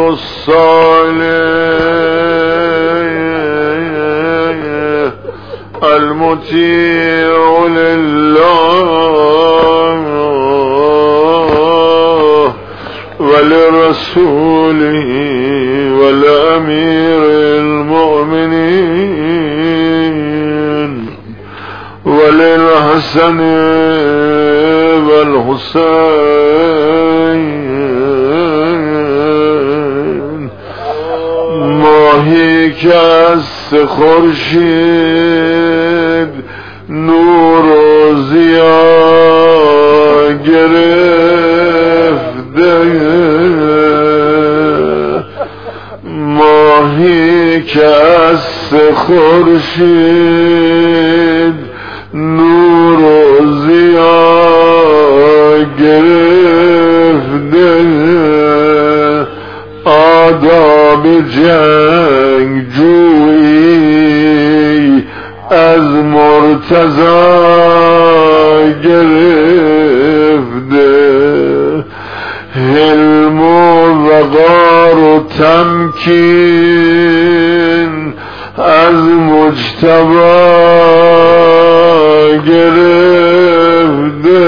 الصالح المطیع لله ولرسوله والامیر المؤمنین وللحسن والحسین ماهی که از خورشید نور و ضیا گرفته ماهی که از خورشید نور و ضیا گرفته آداب جنگ جویی از مرتضی گرفته حلم و وقار و تمکین از مجتبی گرفته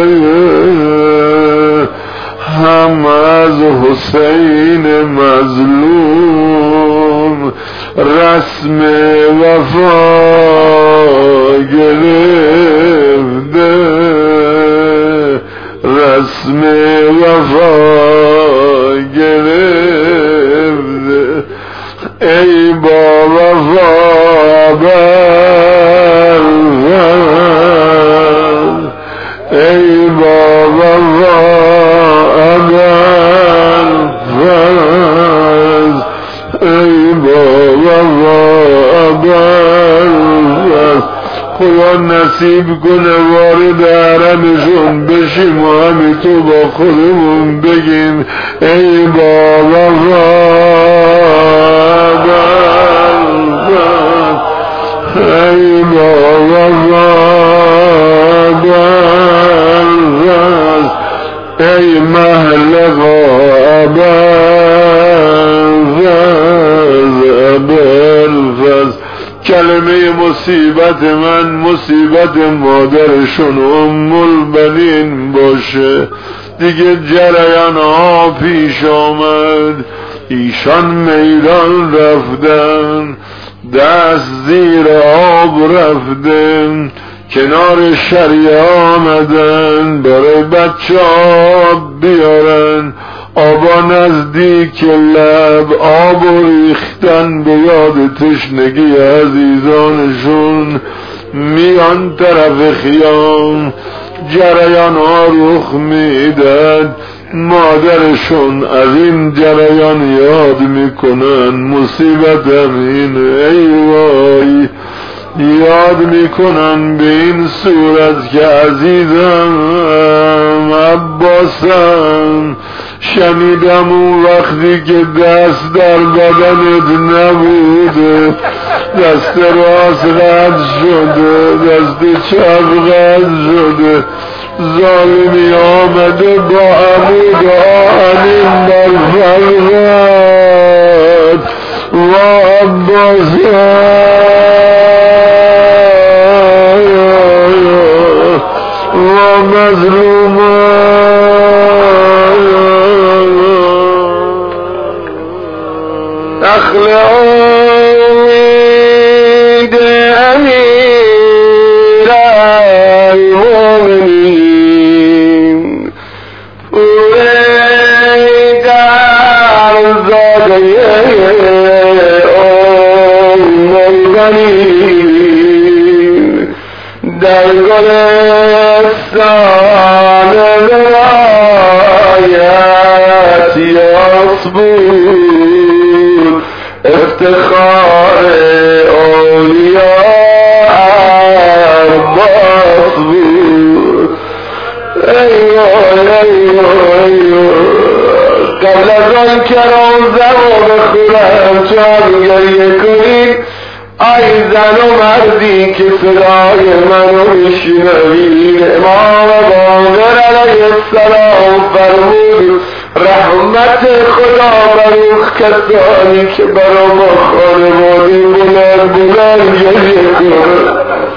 هم از حسین مظلوم رسم وفا گرفته رسم وفا گرفته ای با وفا برفت ای با وفا برفت ای با وفا برفت خدا نصیب کنه وارد حرمشون بشیم و همین تو با خودمون بگیم ای با وفا برفت ای با وفا برفت ای محلقا برفت کلمه مصیبت من مصیبت مادرشون ام البنین باشه دیگه جریان ها پیش آمد ایشان میدان رفتن دست زیر آب رفتن کنار شریعه آمدن برای بچه آب بیارن آبا نزدیک لب آب و ریختن به یاد تشنگی عزیزانشون میان طرف خیام جریان ها رخ میدن مادرشون از این جریان یاد میکنن مصیبت همین ای وای یاد میکنن به این صورت که عزیزم عباسم شنیدم اون وقتی که دست در بدنت نبوده دست راست رد شده دست چپ رد شده ظالمی آمده با عمود آهنین بر فرقت و عباسم و مظلومان نخل امید امیر المؤمنین پوره در زاده ام البنین در گلستان ولایت یاسبور افتخار اولیاء عباس بود ایوه ایوه ایوه قبل از آن که روزه و بخورم تو هم گریه کنید ای زن و مردی که صدای منو میشنوید، امام باقر علیه السلام فرمود رحمت خدا بر اون کسانی که برا ما خانواده بلند بلند گریه کنه.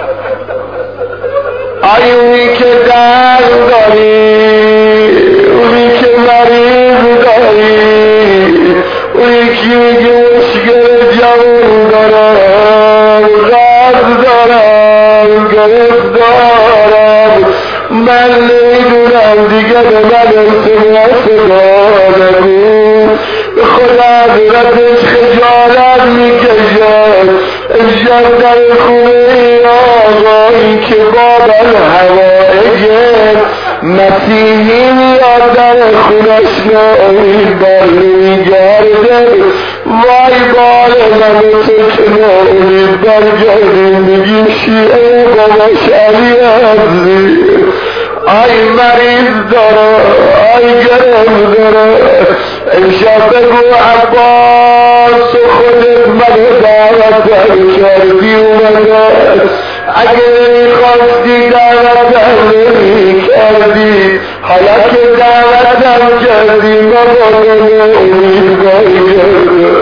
ای اونی که درد داری، اونی که مریض داری، اونی که میگه مشکل جوان دارم، غرض دارم، گرفتارم، من نمیدونم دیگه به من التماس نگو، به خدا حضرتش خجالت میکشد. امشب در خونه آقایی که باب الحوائج مسیحی میاد در خونش ناامید بر نمیگرده، وای بال من تو که ناامید برگردیم میگیم شیعه باباش علی عزیز، آی مریض داره، آی گرم داره. امشب بگو عباس خودت منو دعوت کردی اومده، اگه نمیخواستی دعوتم نمی کردی، حالا که دعوتم کردی مبادم امیدگاهی کرده.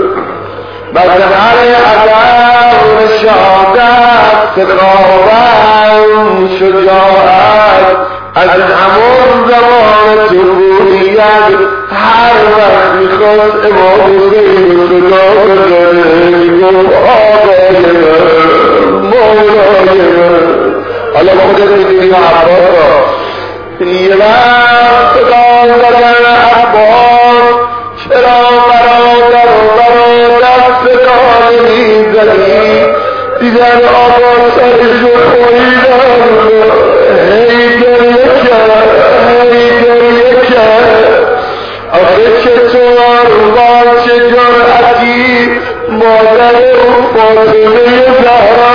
مظهر عدم شهادت صدقاوند شجاعت از همون زمان جمهوریت هر وقت میخواست امام حسین صدا بزنه میگفت آقای من، مولای من. حالا خودت میدونی عباس را یه وقت صدا زدن عباس، چرا برادر برادر صدا نمیزنی؟ دیدن آقا سرشو خویدن، هی گریه کرد، هی گریه کرد. آخه چطور با چه جرأتی مادر او فاطمه زهرا،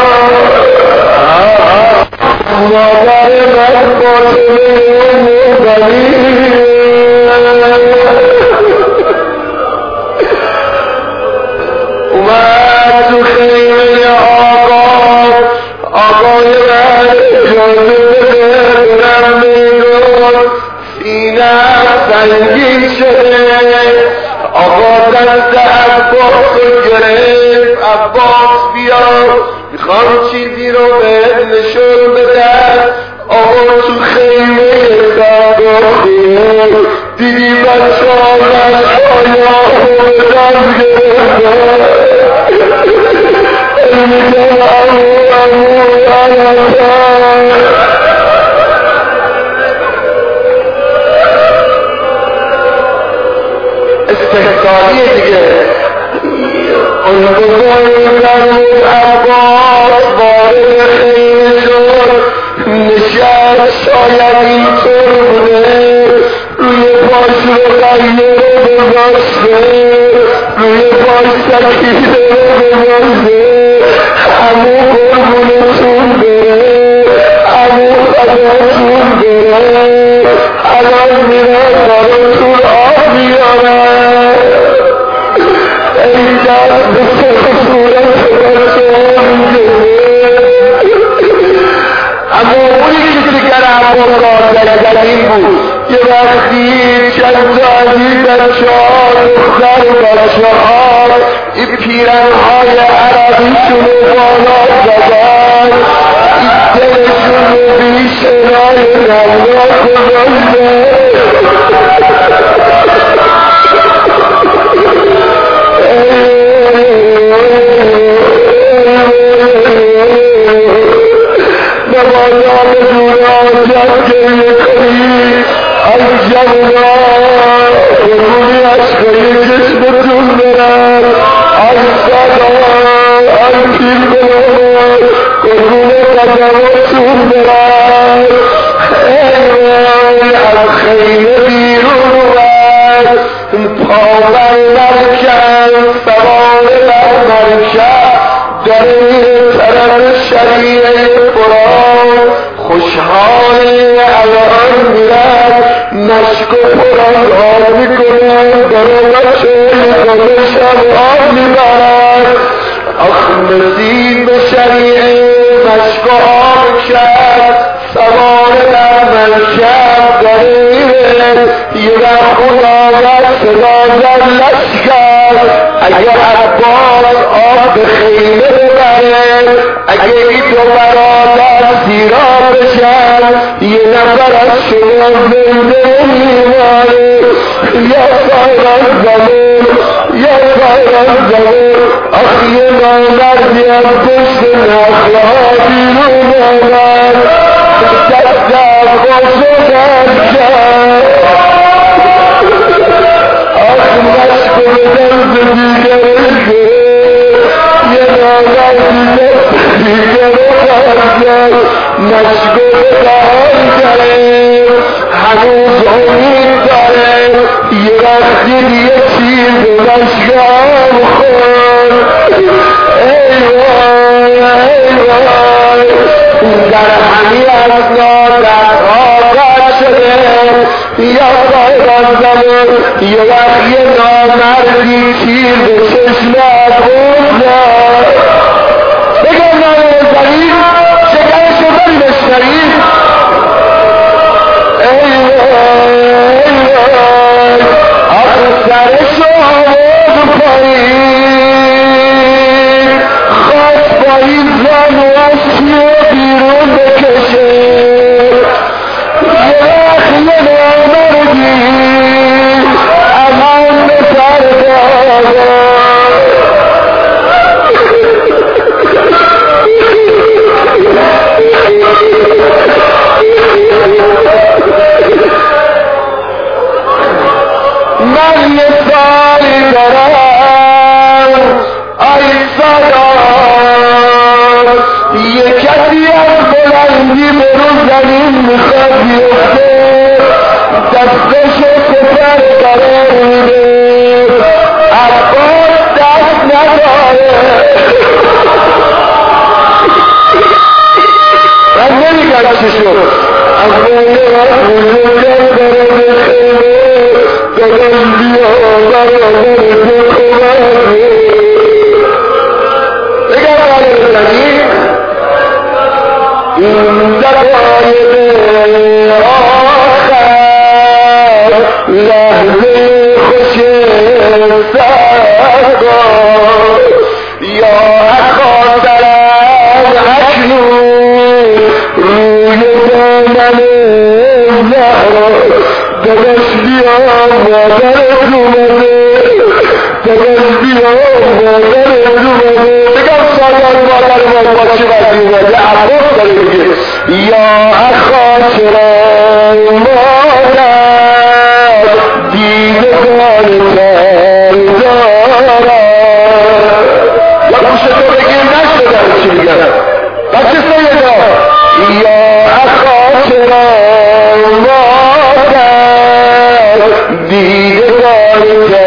مادر من فاطمه مومنین اومد تو خیمه آقا، آقای من اجازه بده برم میدون، سینه‌ام سنگین شده. آقا دست عباس رو گرفت، عباس بیا میخوام چیزی رو بهت نشون بدم. آقا تو خیمه داخل دیدی بچه ها مشکایا رو بدم گرفتن، میگم امو امو علمتن. استحصالیه دیگه. اون بزرگ فرمود عباس وارد خیمه شد، نشست. شاید اینطور بوده روی پاش رو قیه رو بگذاشته، روی پاش سکیده رو بگذاشته. همون قربونتون بره، همون قدرتون بره، الان میره براتون آب میاره. ای دست به صورت بچه‌ها میگه. اما اونی که دیگر عباس را این بود، یه وقتی چند تازی بچه ها، دختر بچه ها این پیرنهای عربیشون رو بالا زدن، این دلشون رو بیشنای نمنا گذاشته. نمانا بدونا جد گریه کنی از جمعنا قربونی عشقی جسمتون برن، از صدا از پیر برن، قربون قدمتون برن. ایوان از خیمه بیرون اومد، پاور مرکن سوار بر مرکن داره میره طرف شریعه قرآن. خوشحالی الان میرد مشک و قرآن آب میکنه، داره بچه میکنه شب آب میبرد. آخ نسیم شریع مشک آب شد سوار در منشب دریره یه در خدایت صدا زد لشکر اگه عباس آب خیمه ببره اگه این دو برادر سیرا بشن یه نفر از شما زنده میماره یا سایر از زمان یا سایر از زمان آخ یه نامردی از پشت نخلا بیرون آمد دست عباس و درشد آخ مشک و بدن دیگرش یه نامردی دست دیگر برزد مشک و بدن کرد هنوز امید داره یه وقتی یه چیز مشکم خور ای وای ای وای در همی از نادر آقا شده یا باید از زمان یه وقت یه نامردی چیز به چشمت بزن بگم نامه زمین شکرش رو بری بشتری ای وای ای وای آخه سرش رو آورد پایین خواست با این زن و اصلی رو بیرون بکشه یه وقت یه نامردی امان به سر دادا من یه سالی دارم ای سالار یه کسی از بلندی به رو زمین میخواد بیفته دستشو سپر قرار میده عباس دست نداره من نمیگم چی شد از مونه از بزرگم داره بخیمه دادم بیا برادر تو کمک بگم باید بزنی این دقایق آخر لحظه خوش سرگاه یا خاطرم اکنون روی دامن زهرا داداش بیا مادرت اومده داداش بیا مادرت اومده بگم سالان مادر ما با چه وقتی اومده عباس داره بگه یا اخا چرا مادر دیدگان تر دارم یا گوشتو بگیر نشدن چی میگن بچه سیدا یا اخا چرا مادر دیدگان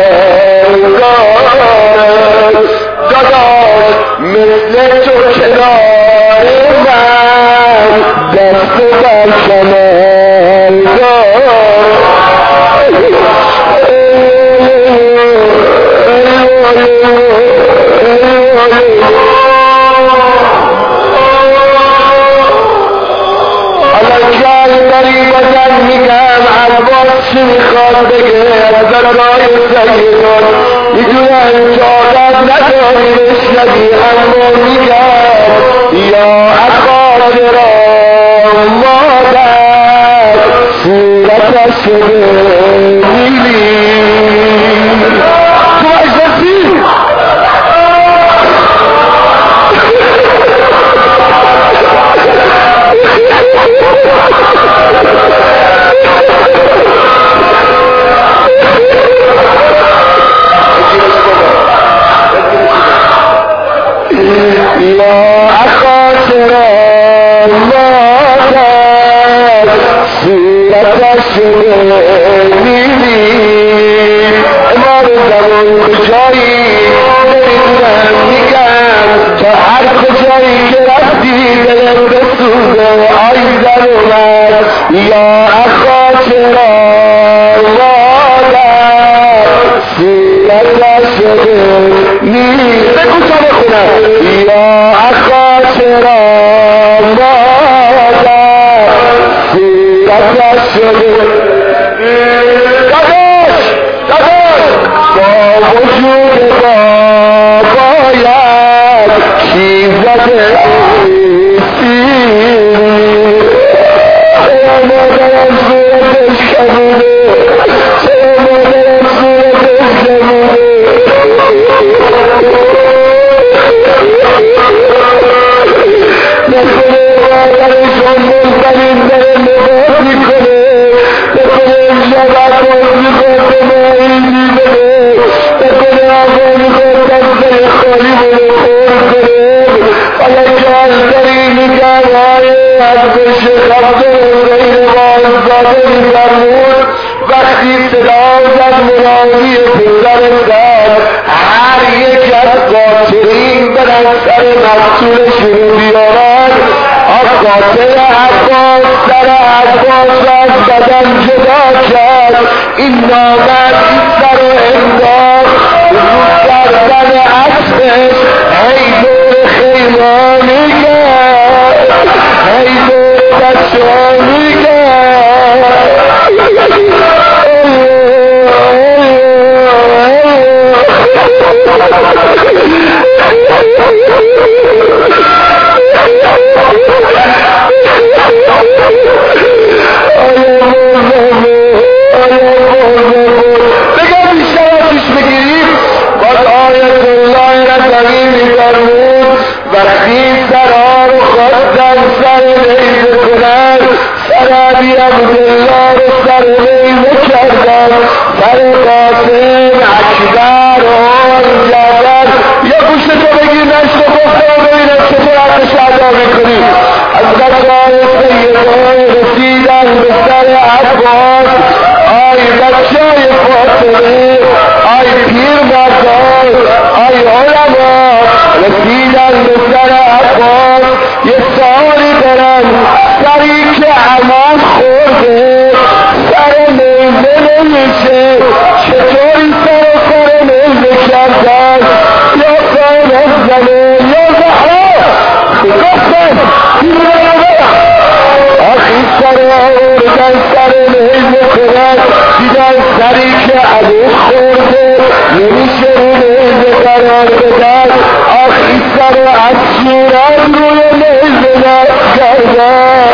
تردارد داداش مثل تو کنار من دست بر کمر دارد بزن میگم عباس چی میخواد بگه از درگاه سیدان میدونم جادت نداری بشنوی اما میگم یا اخا چرا مادر صورتش ببینی تو اجلسی یا اخا چرا مادر صورتش ببینی امام زمان کجایی نمیدونم میگم تا هر کجایی که رفتی دلم بسوزه آی زن اومد یا اخا چرا مادر صورتش ببینی بگو تا بخونم عوض شده داداش داداش با وجود ما باید شیب زده سیری چرا مادرم صورتش کبوده چرا مادرم صورتش کبوده نکنه مادرشون ملتنین داره نگاه میکنه نکنه امشب عباس میخواد به ماهی میبره نکنه آقا میخواد دستر خالی بره خور کنه حالا که از داری میگن های از بشه خبر حسین وازداده میبرمون وقتی صدا زد منادی پسر زد هر یک از قاتلین برن سر مقتولشون بیارن قاتل عباس سر عباس را از بدن جدا کرد این نامد این سر و انداخت رو گردن اسبش هی دور خیمه میگرد هی دور بچه میگرد بگم بیشتر آتیش بگیریم باز آیت الله رضوی می‌فرمود وقتی سرها رو خواستن سر نیزه کنن سر علی عبدالله رو سر نیزه کردن سر قاسم اکبر آن جعفر یه گوشتو بگیر نشت و گفتم ببینم چطور ارتش ادا میکنی حضرت آقای سیدان رسیدن به سر عباس آی بچه‌های فاطمه آی پیر مردان آی علما رسیدن به سر عباس یه سوالی دارن سری که عمل خورده سر نیزه نمیشه چطوری سر و سر نیزه کردن یا سر زمه یا زهرا گفتن آخی سر آوردن سر نیزه کنن دیدن سری که عمل خورده نمیشه رو نیزه قرار بدن آخی سر از صورت روی نیزه نست کردن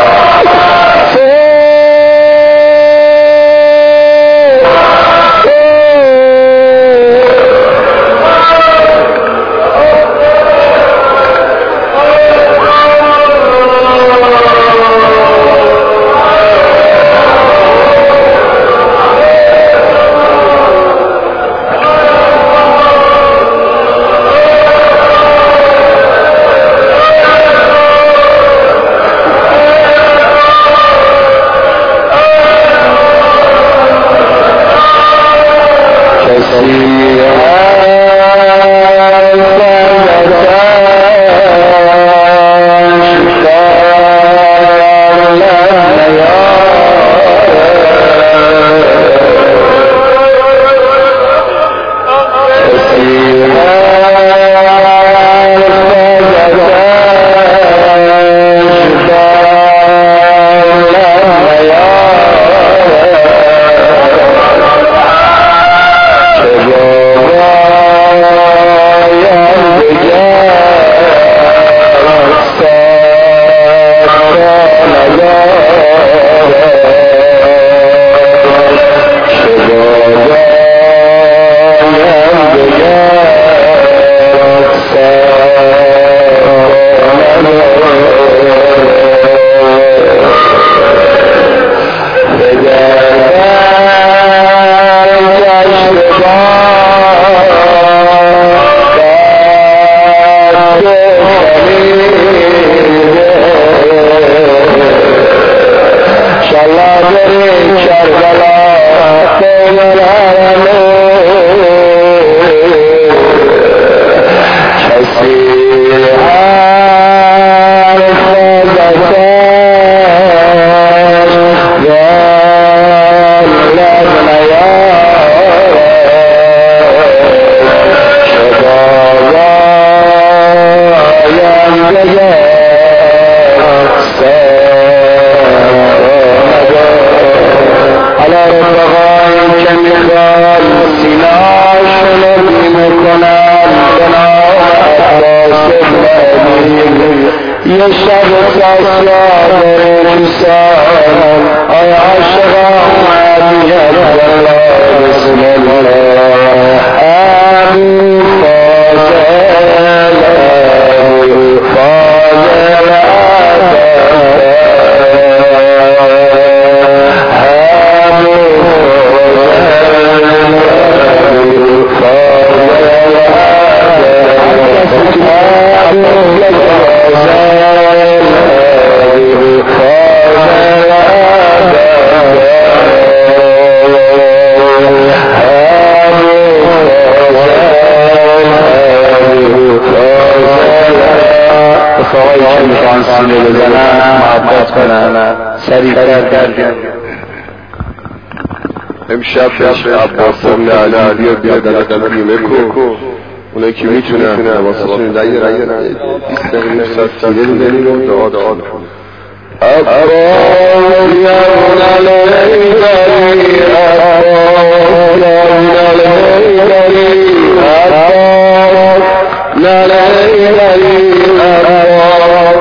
امشب بشه عباس ابن علی بیا بیا در بیمه کو اونه که میتونه نواساشون رأی رأی بیست دقیقه سر سیده بزنیم و دعا دعا کن عباس یمن الهیدری عباس یمن الهیدری عباس الهیدری عباس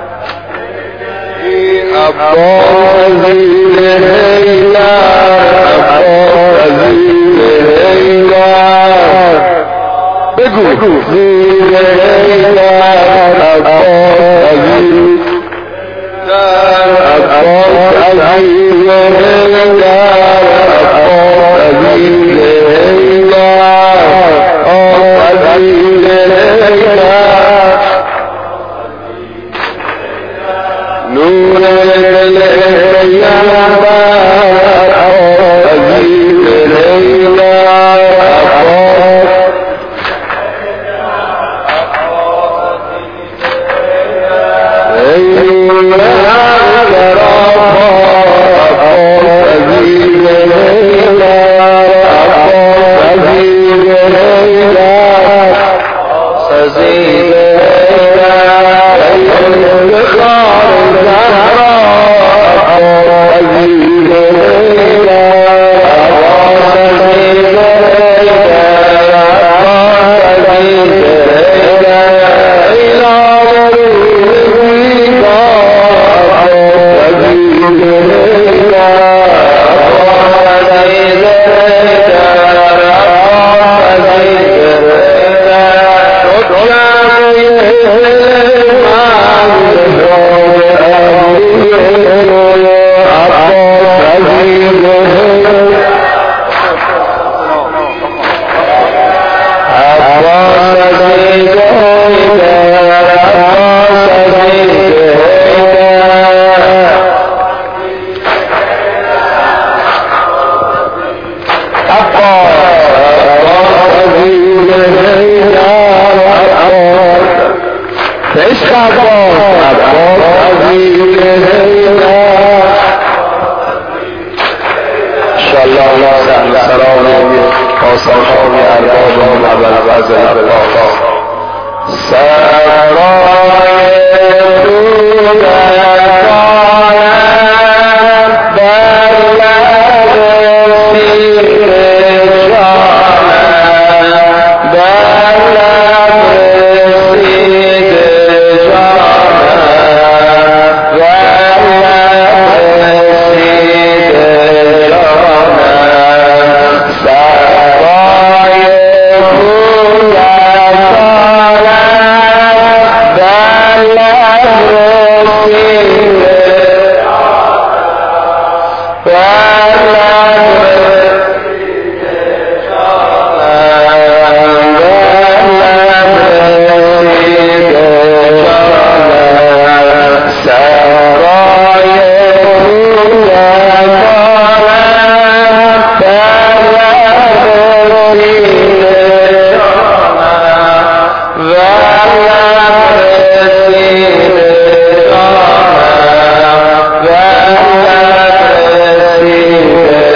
عباس عزیز بگو زیر عباس عزیز عباس عزیز عباس عزیز نور Yeah.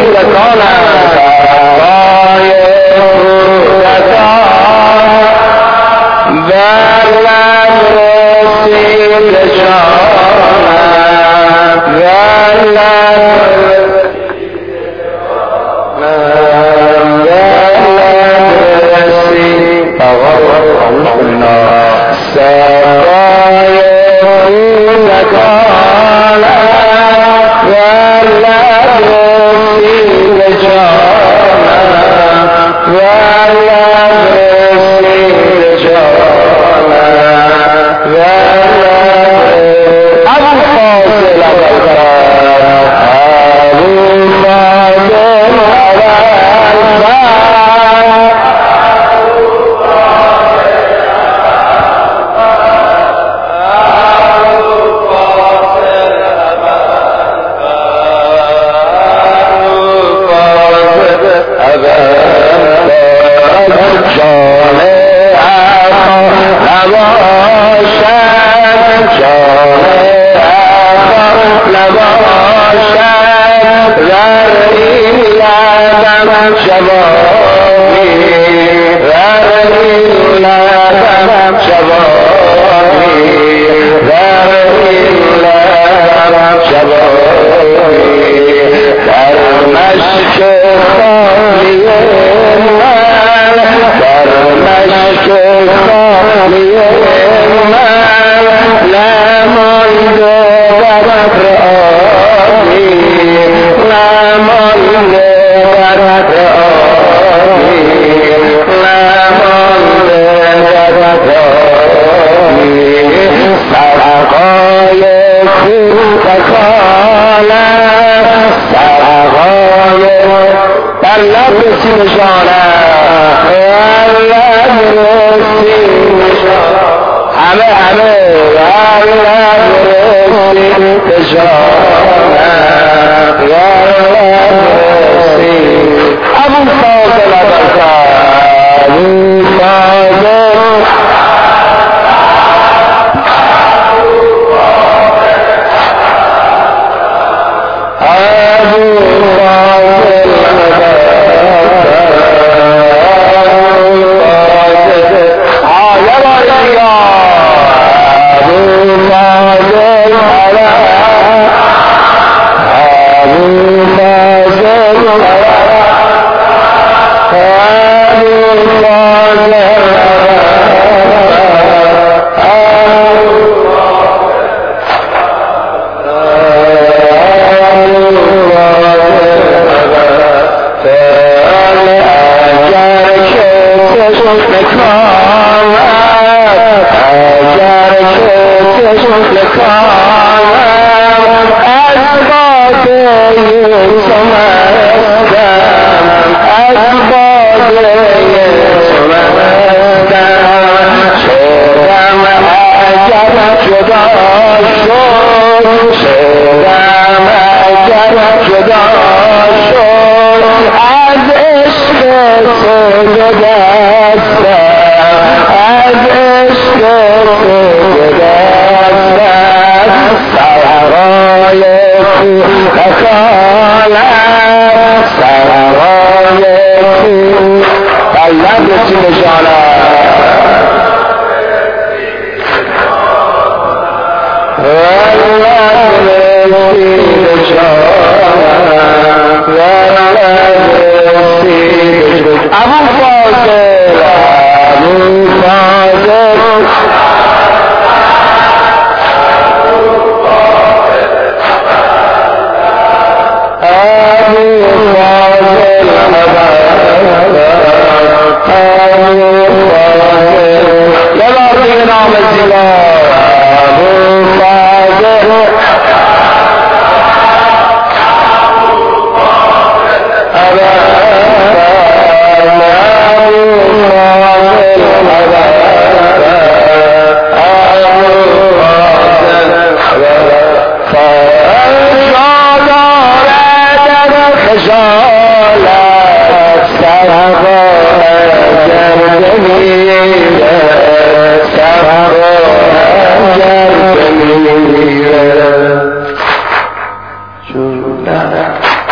کودکانم سرای کودکان ولم رسید جانم ولم سرای کودکان ولم رسید جانم ولم رسید جانم ولم ابو فاضل ابو فاضل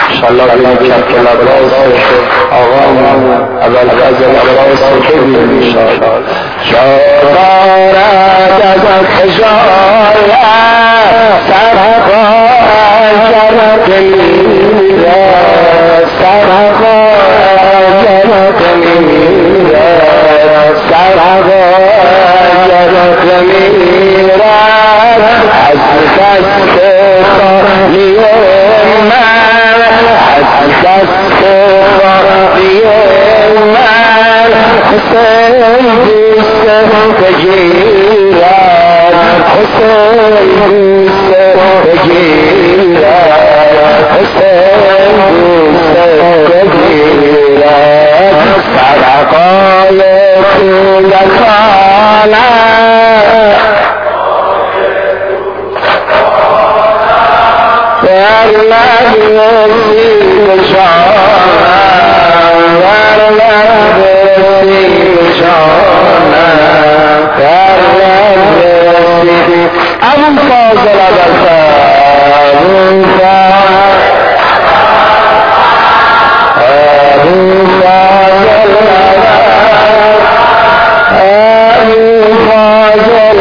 انشاءالله بینی کف لباس آقام اول فضل لباس ببینیم انشاءالله شادارد از خجالت سرقا جرد میرد سرقا جرد میرد سرقا جرد میرد از دست خالی من از دست خالی من حسین دوست بگیرد حسین دوست بگیرد حسین دوست بگیرد سرقای کودکانم در لب سیب جانم در لب سیب جانم در لب سیب ابو فاضل ابوالفضل ابو فاضل ابو فاضل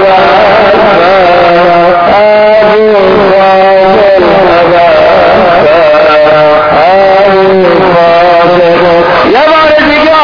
یه بار دیگه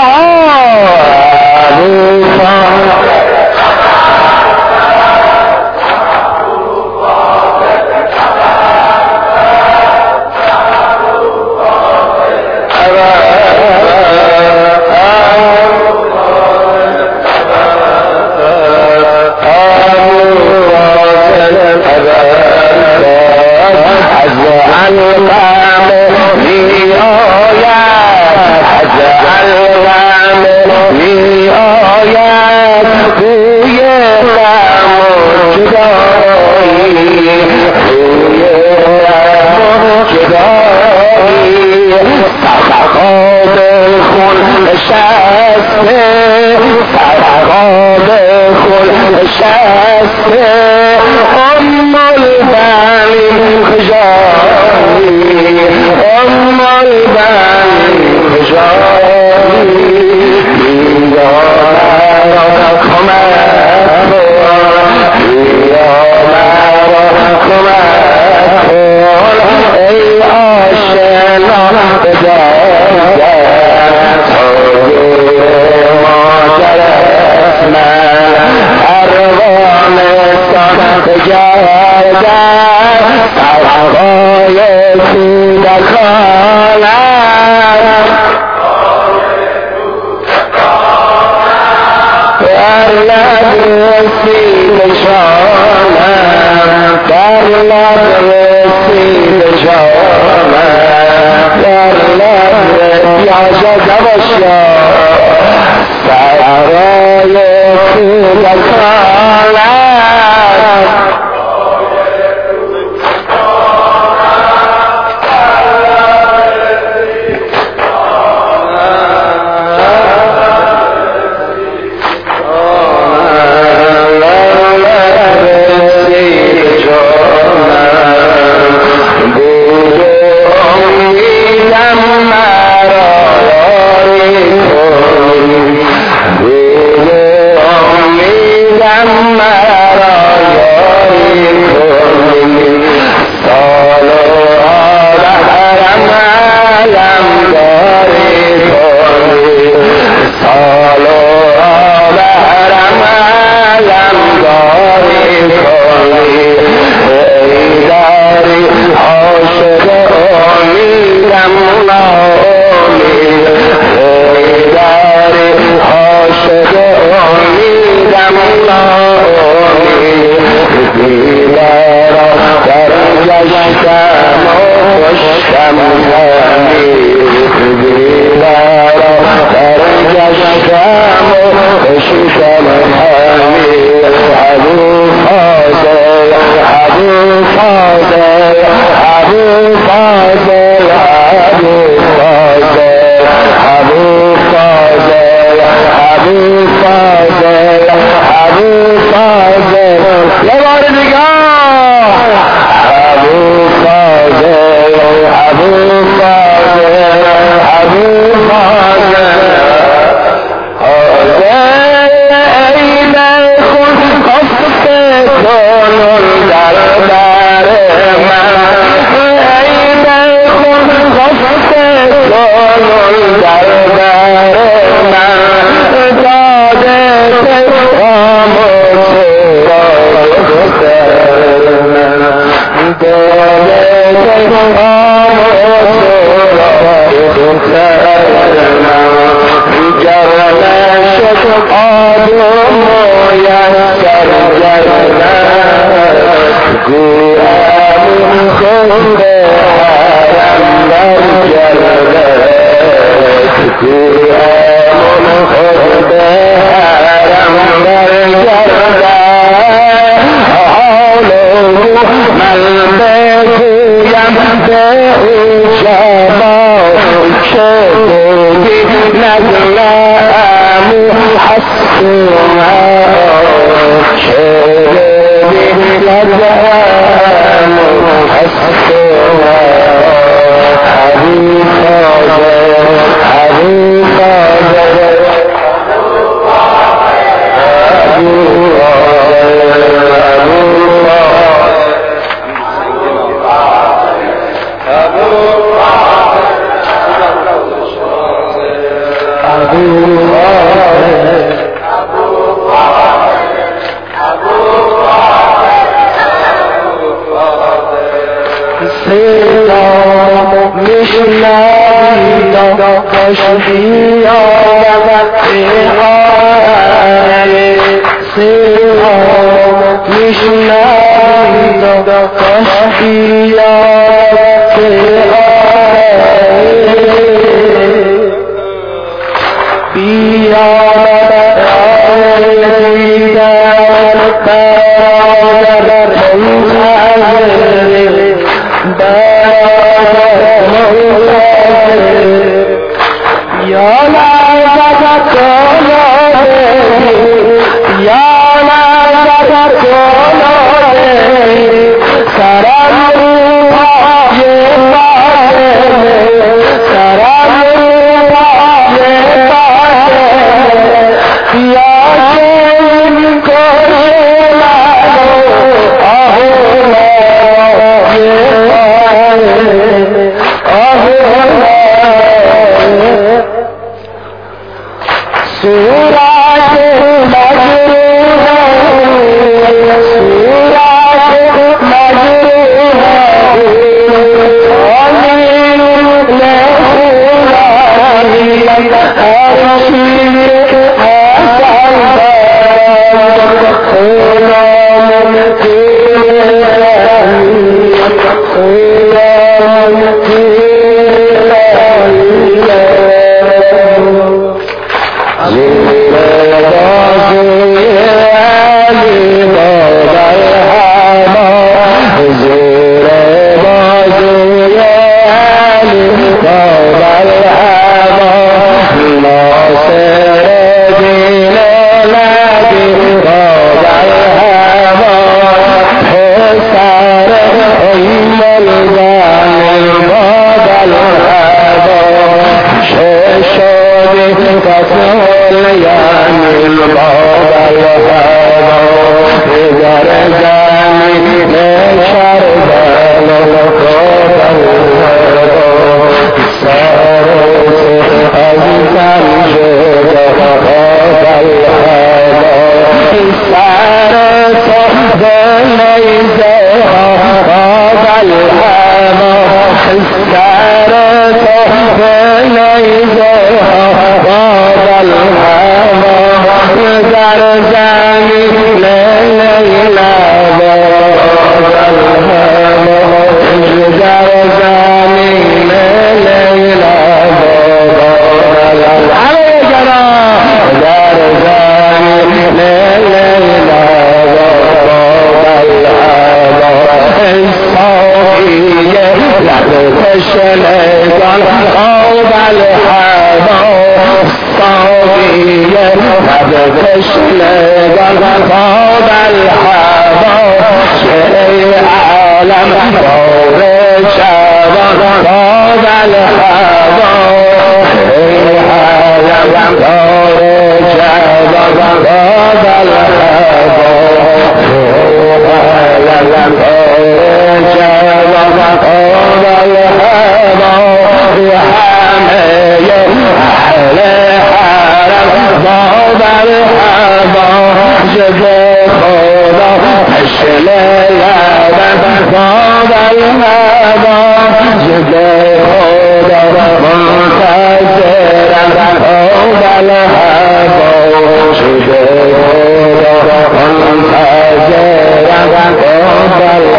Bye.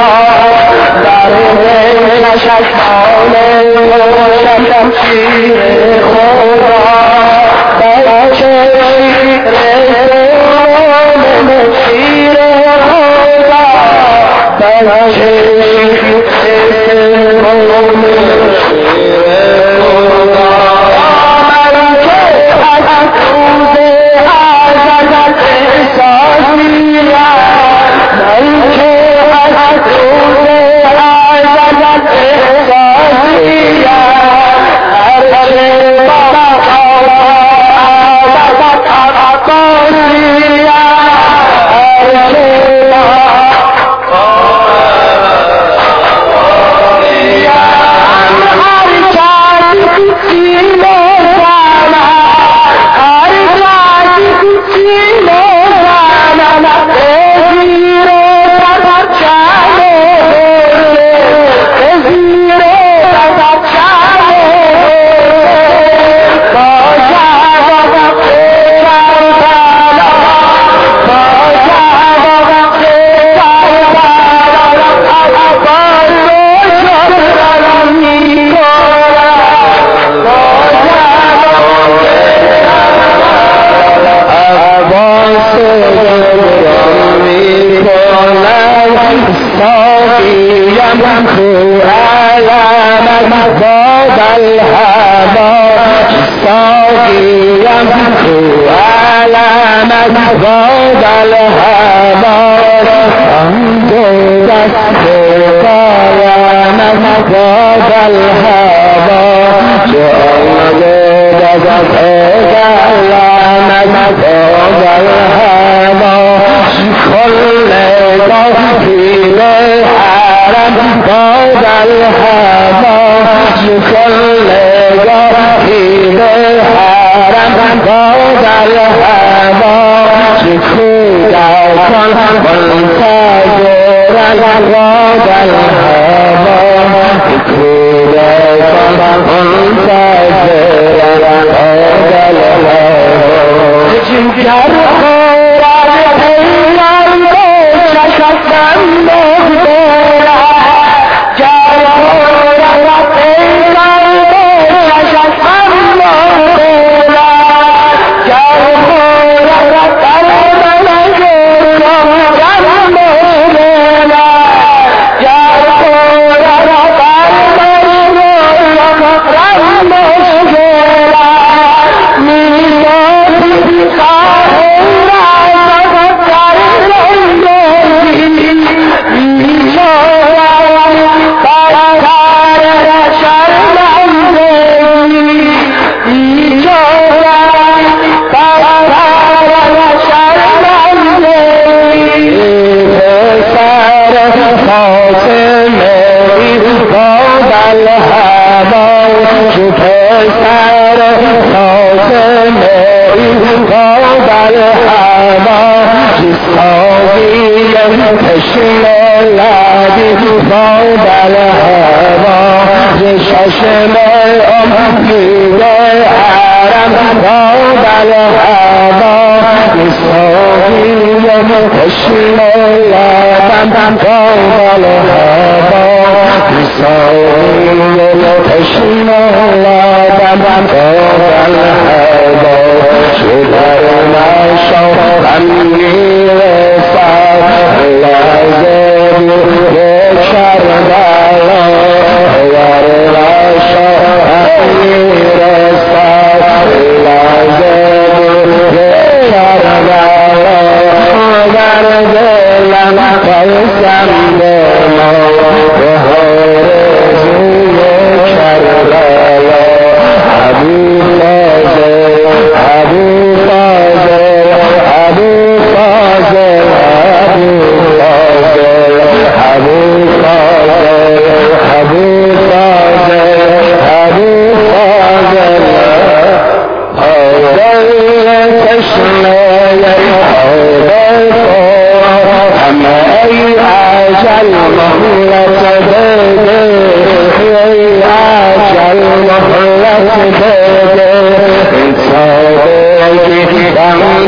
در چشمان شمشیر خدا بچه شیر شیر خدا بچه شیر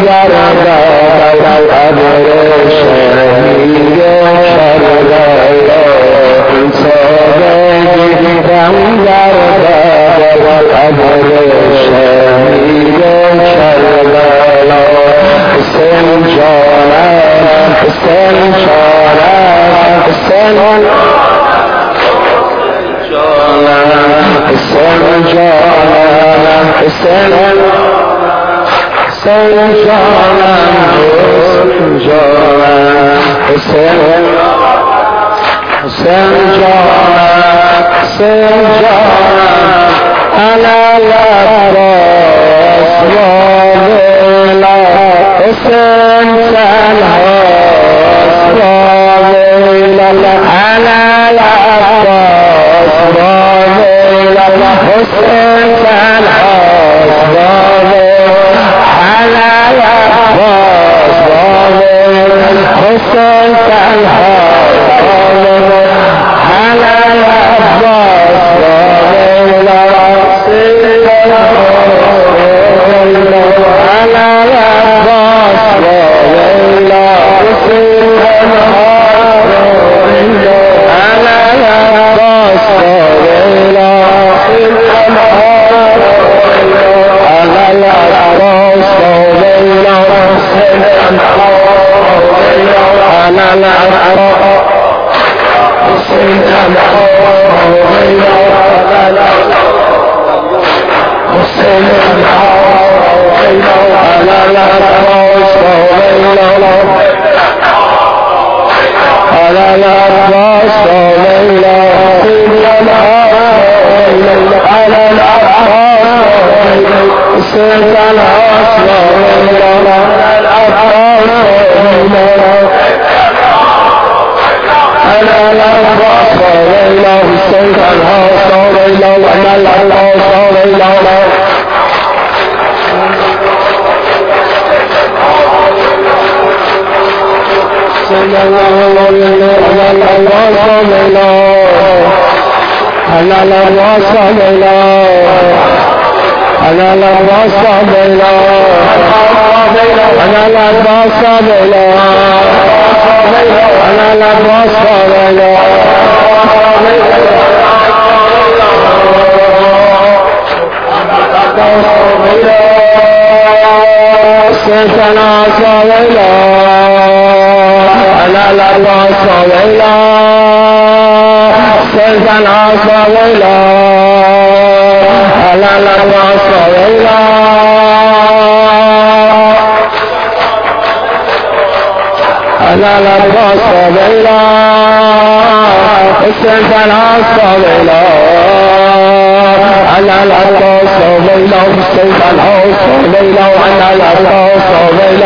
در قبر شهید کربلا حسین جانم حسین جانم حسین حسین جانم حسین جانم انا العباس واویلا حسین الحاس واویلا انا العباس واویلا حسین الحاس واویلا انا العباس واویلا حسین الحاس واویلا انا العباس واویلا انا العباس واویلا حسین الحاس واویلا انا العباس واویلا حسین الحاس واویلا انا العباس واویلا حسین الحاس واویلا انا العباس حسین الحاس واویلا حسين الحاس على العباس واويلا على العباس واويلا على العباس حسين الحاس واويلا على العباس واويلا على العباس واويلا حسين الحاس واويلا على العباس واويلا صلى الله عليه وسلم على العباس واويلا على العباس واويلا على العباس واويلا على العباس واويلا سيدنا صلى على العباس واويلا سيدنا صلى على العباس واويلا على العباس واويلا حسين الحاس واويلا على العباس واويلا حسين الحاس واويلا على العباس واويلا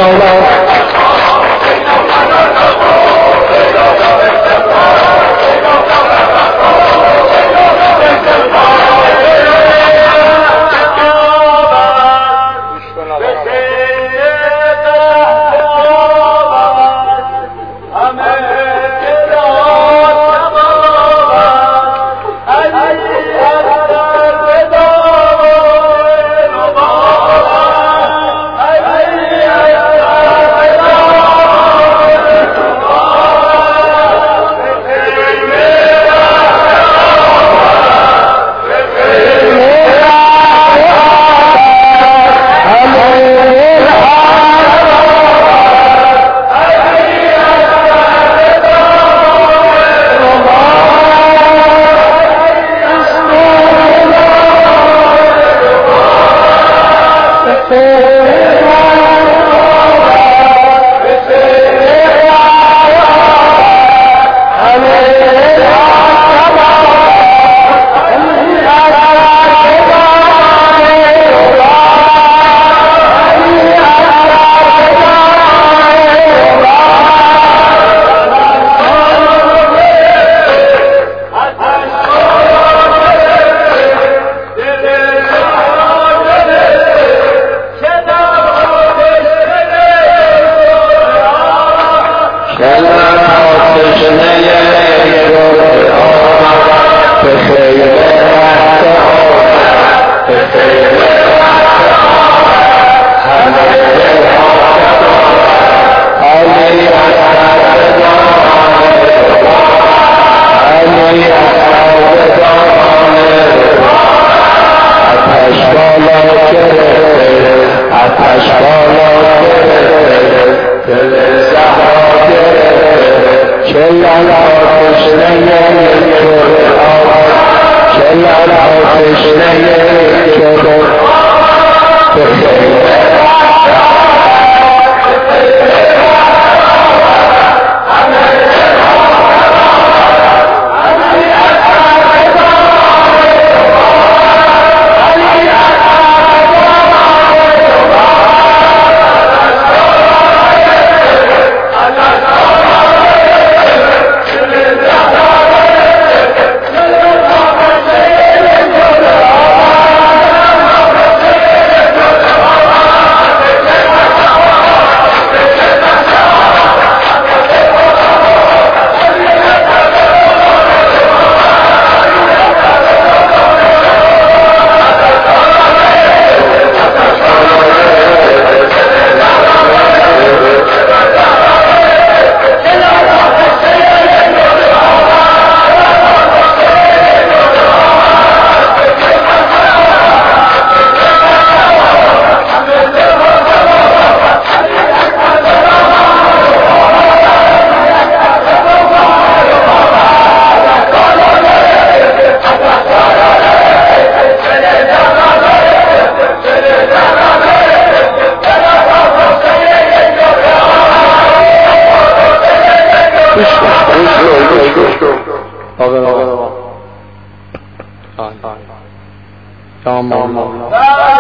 تشنه آقا آقا آقا آقا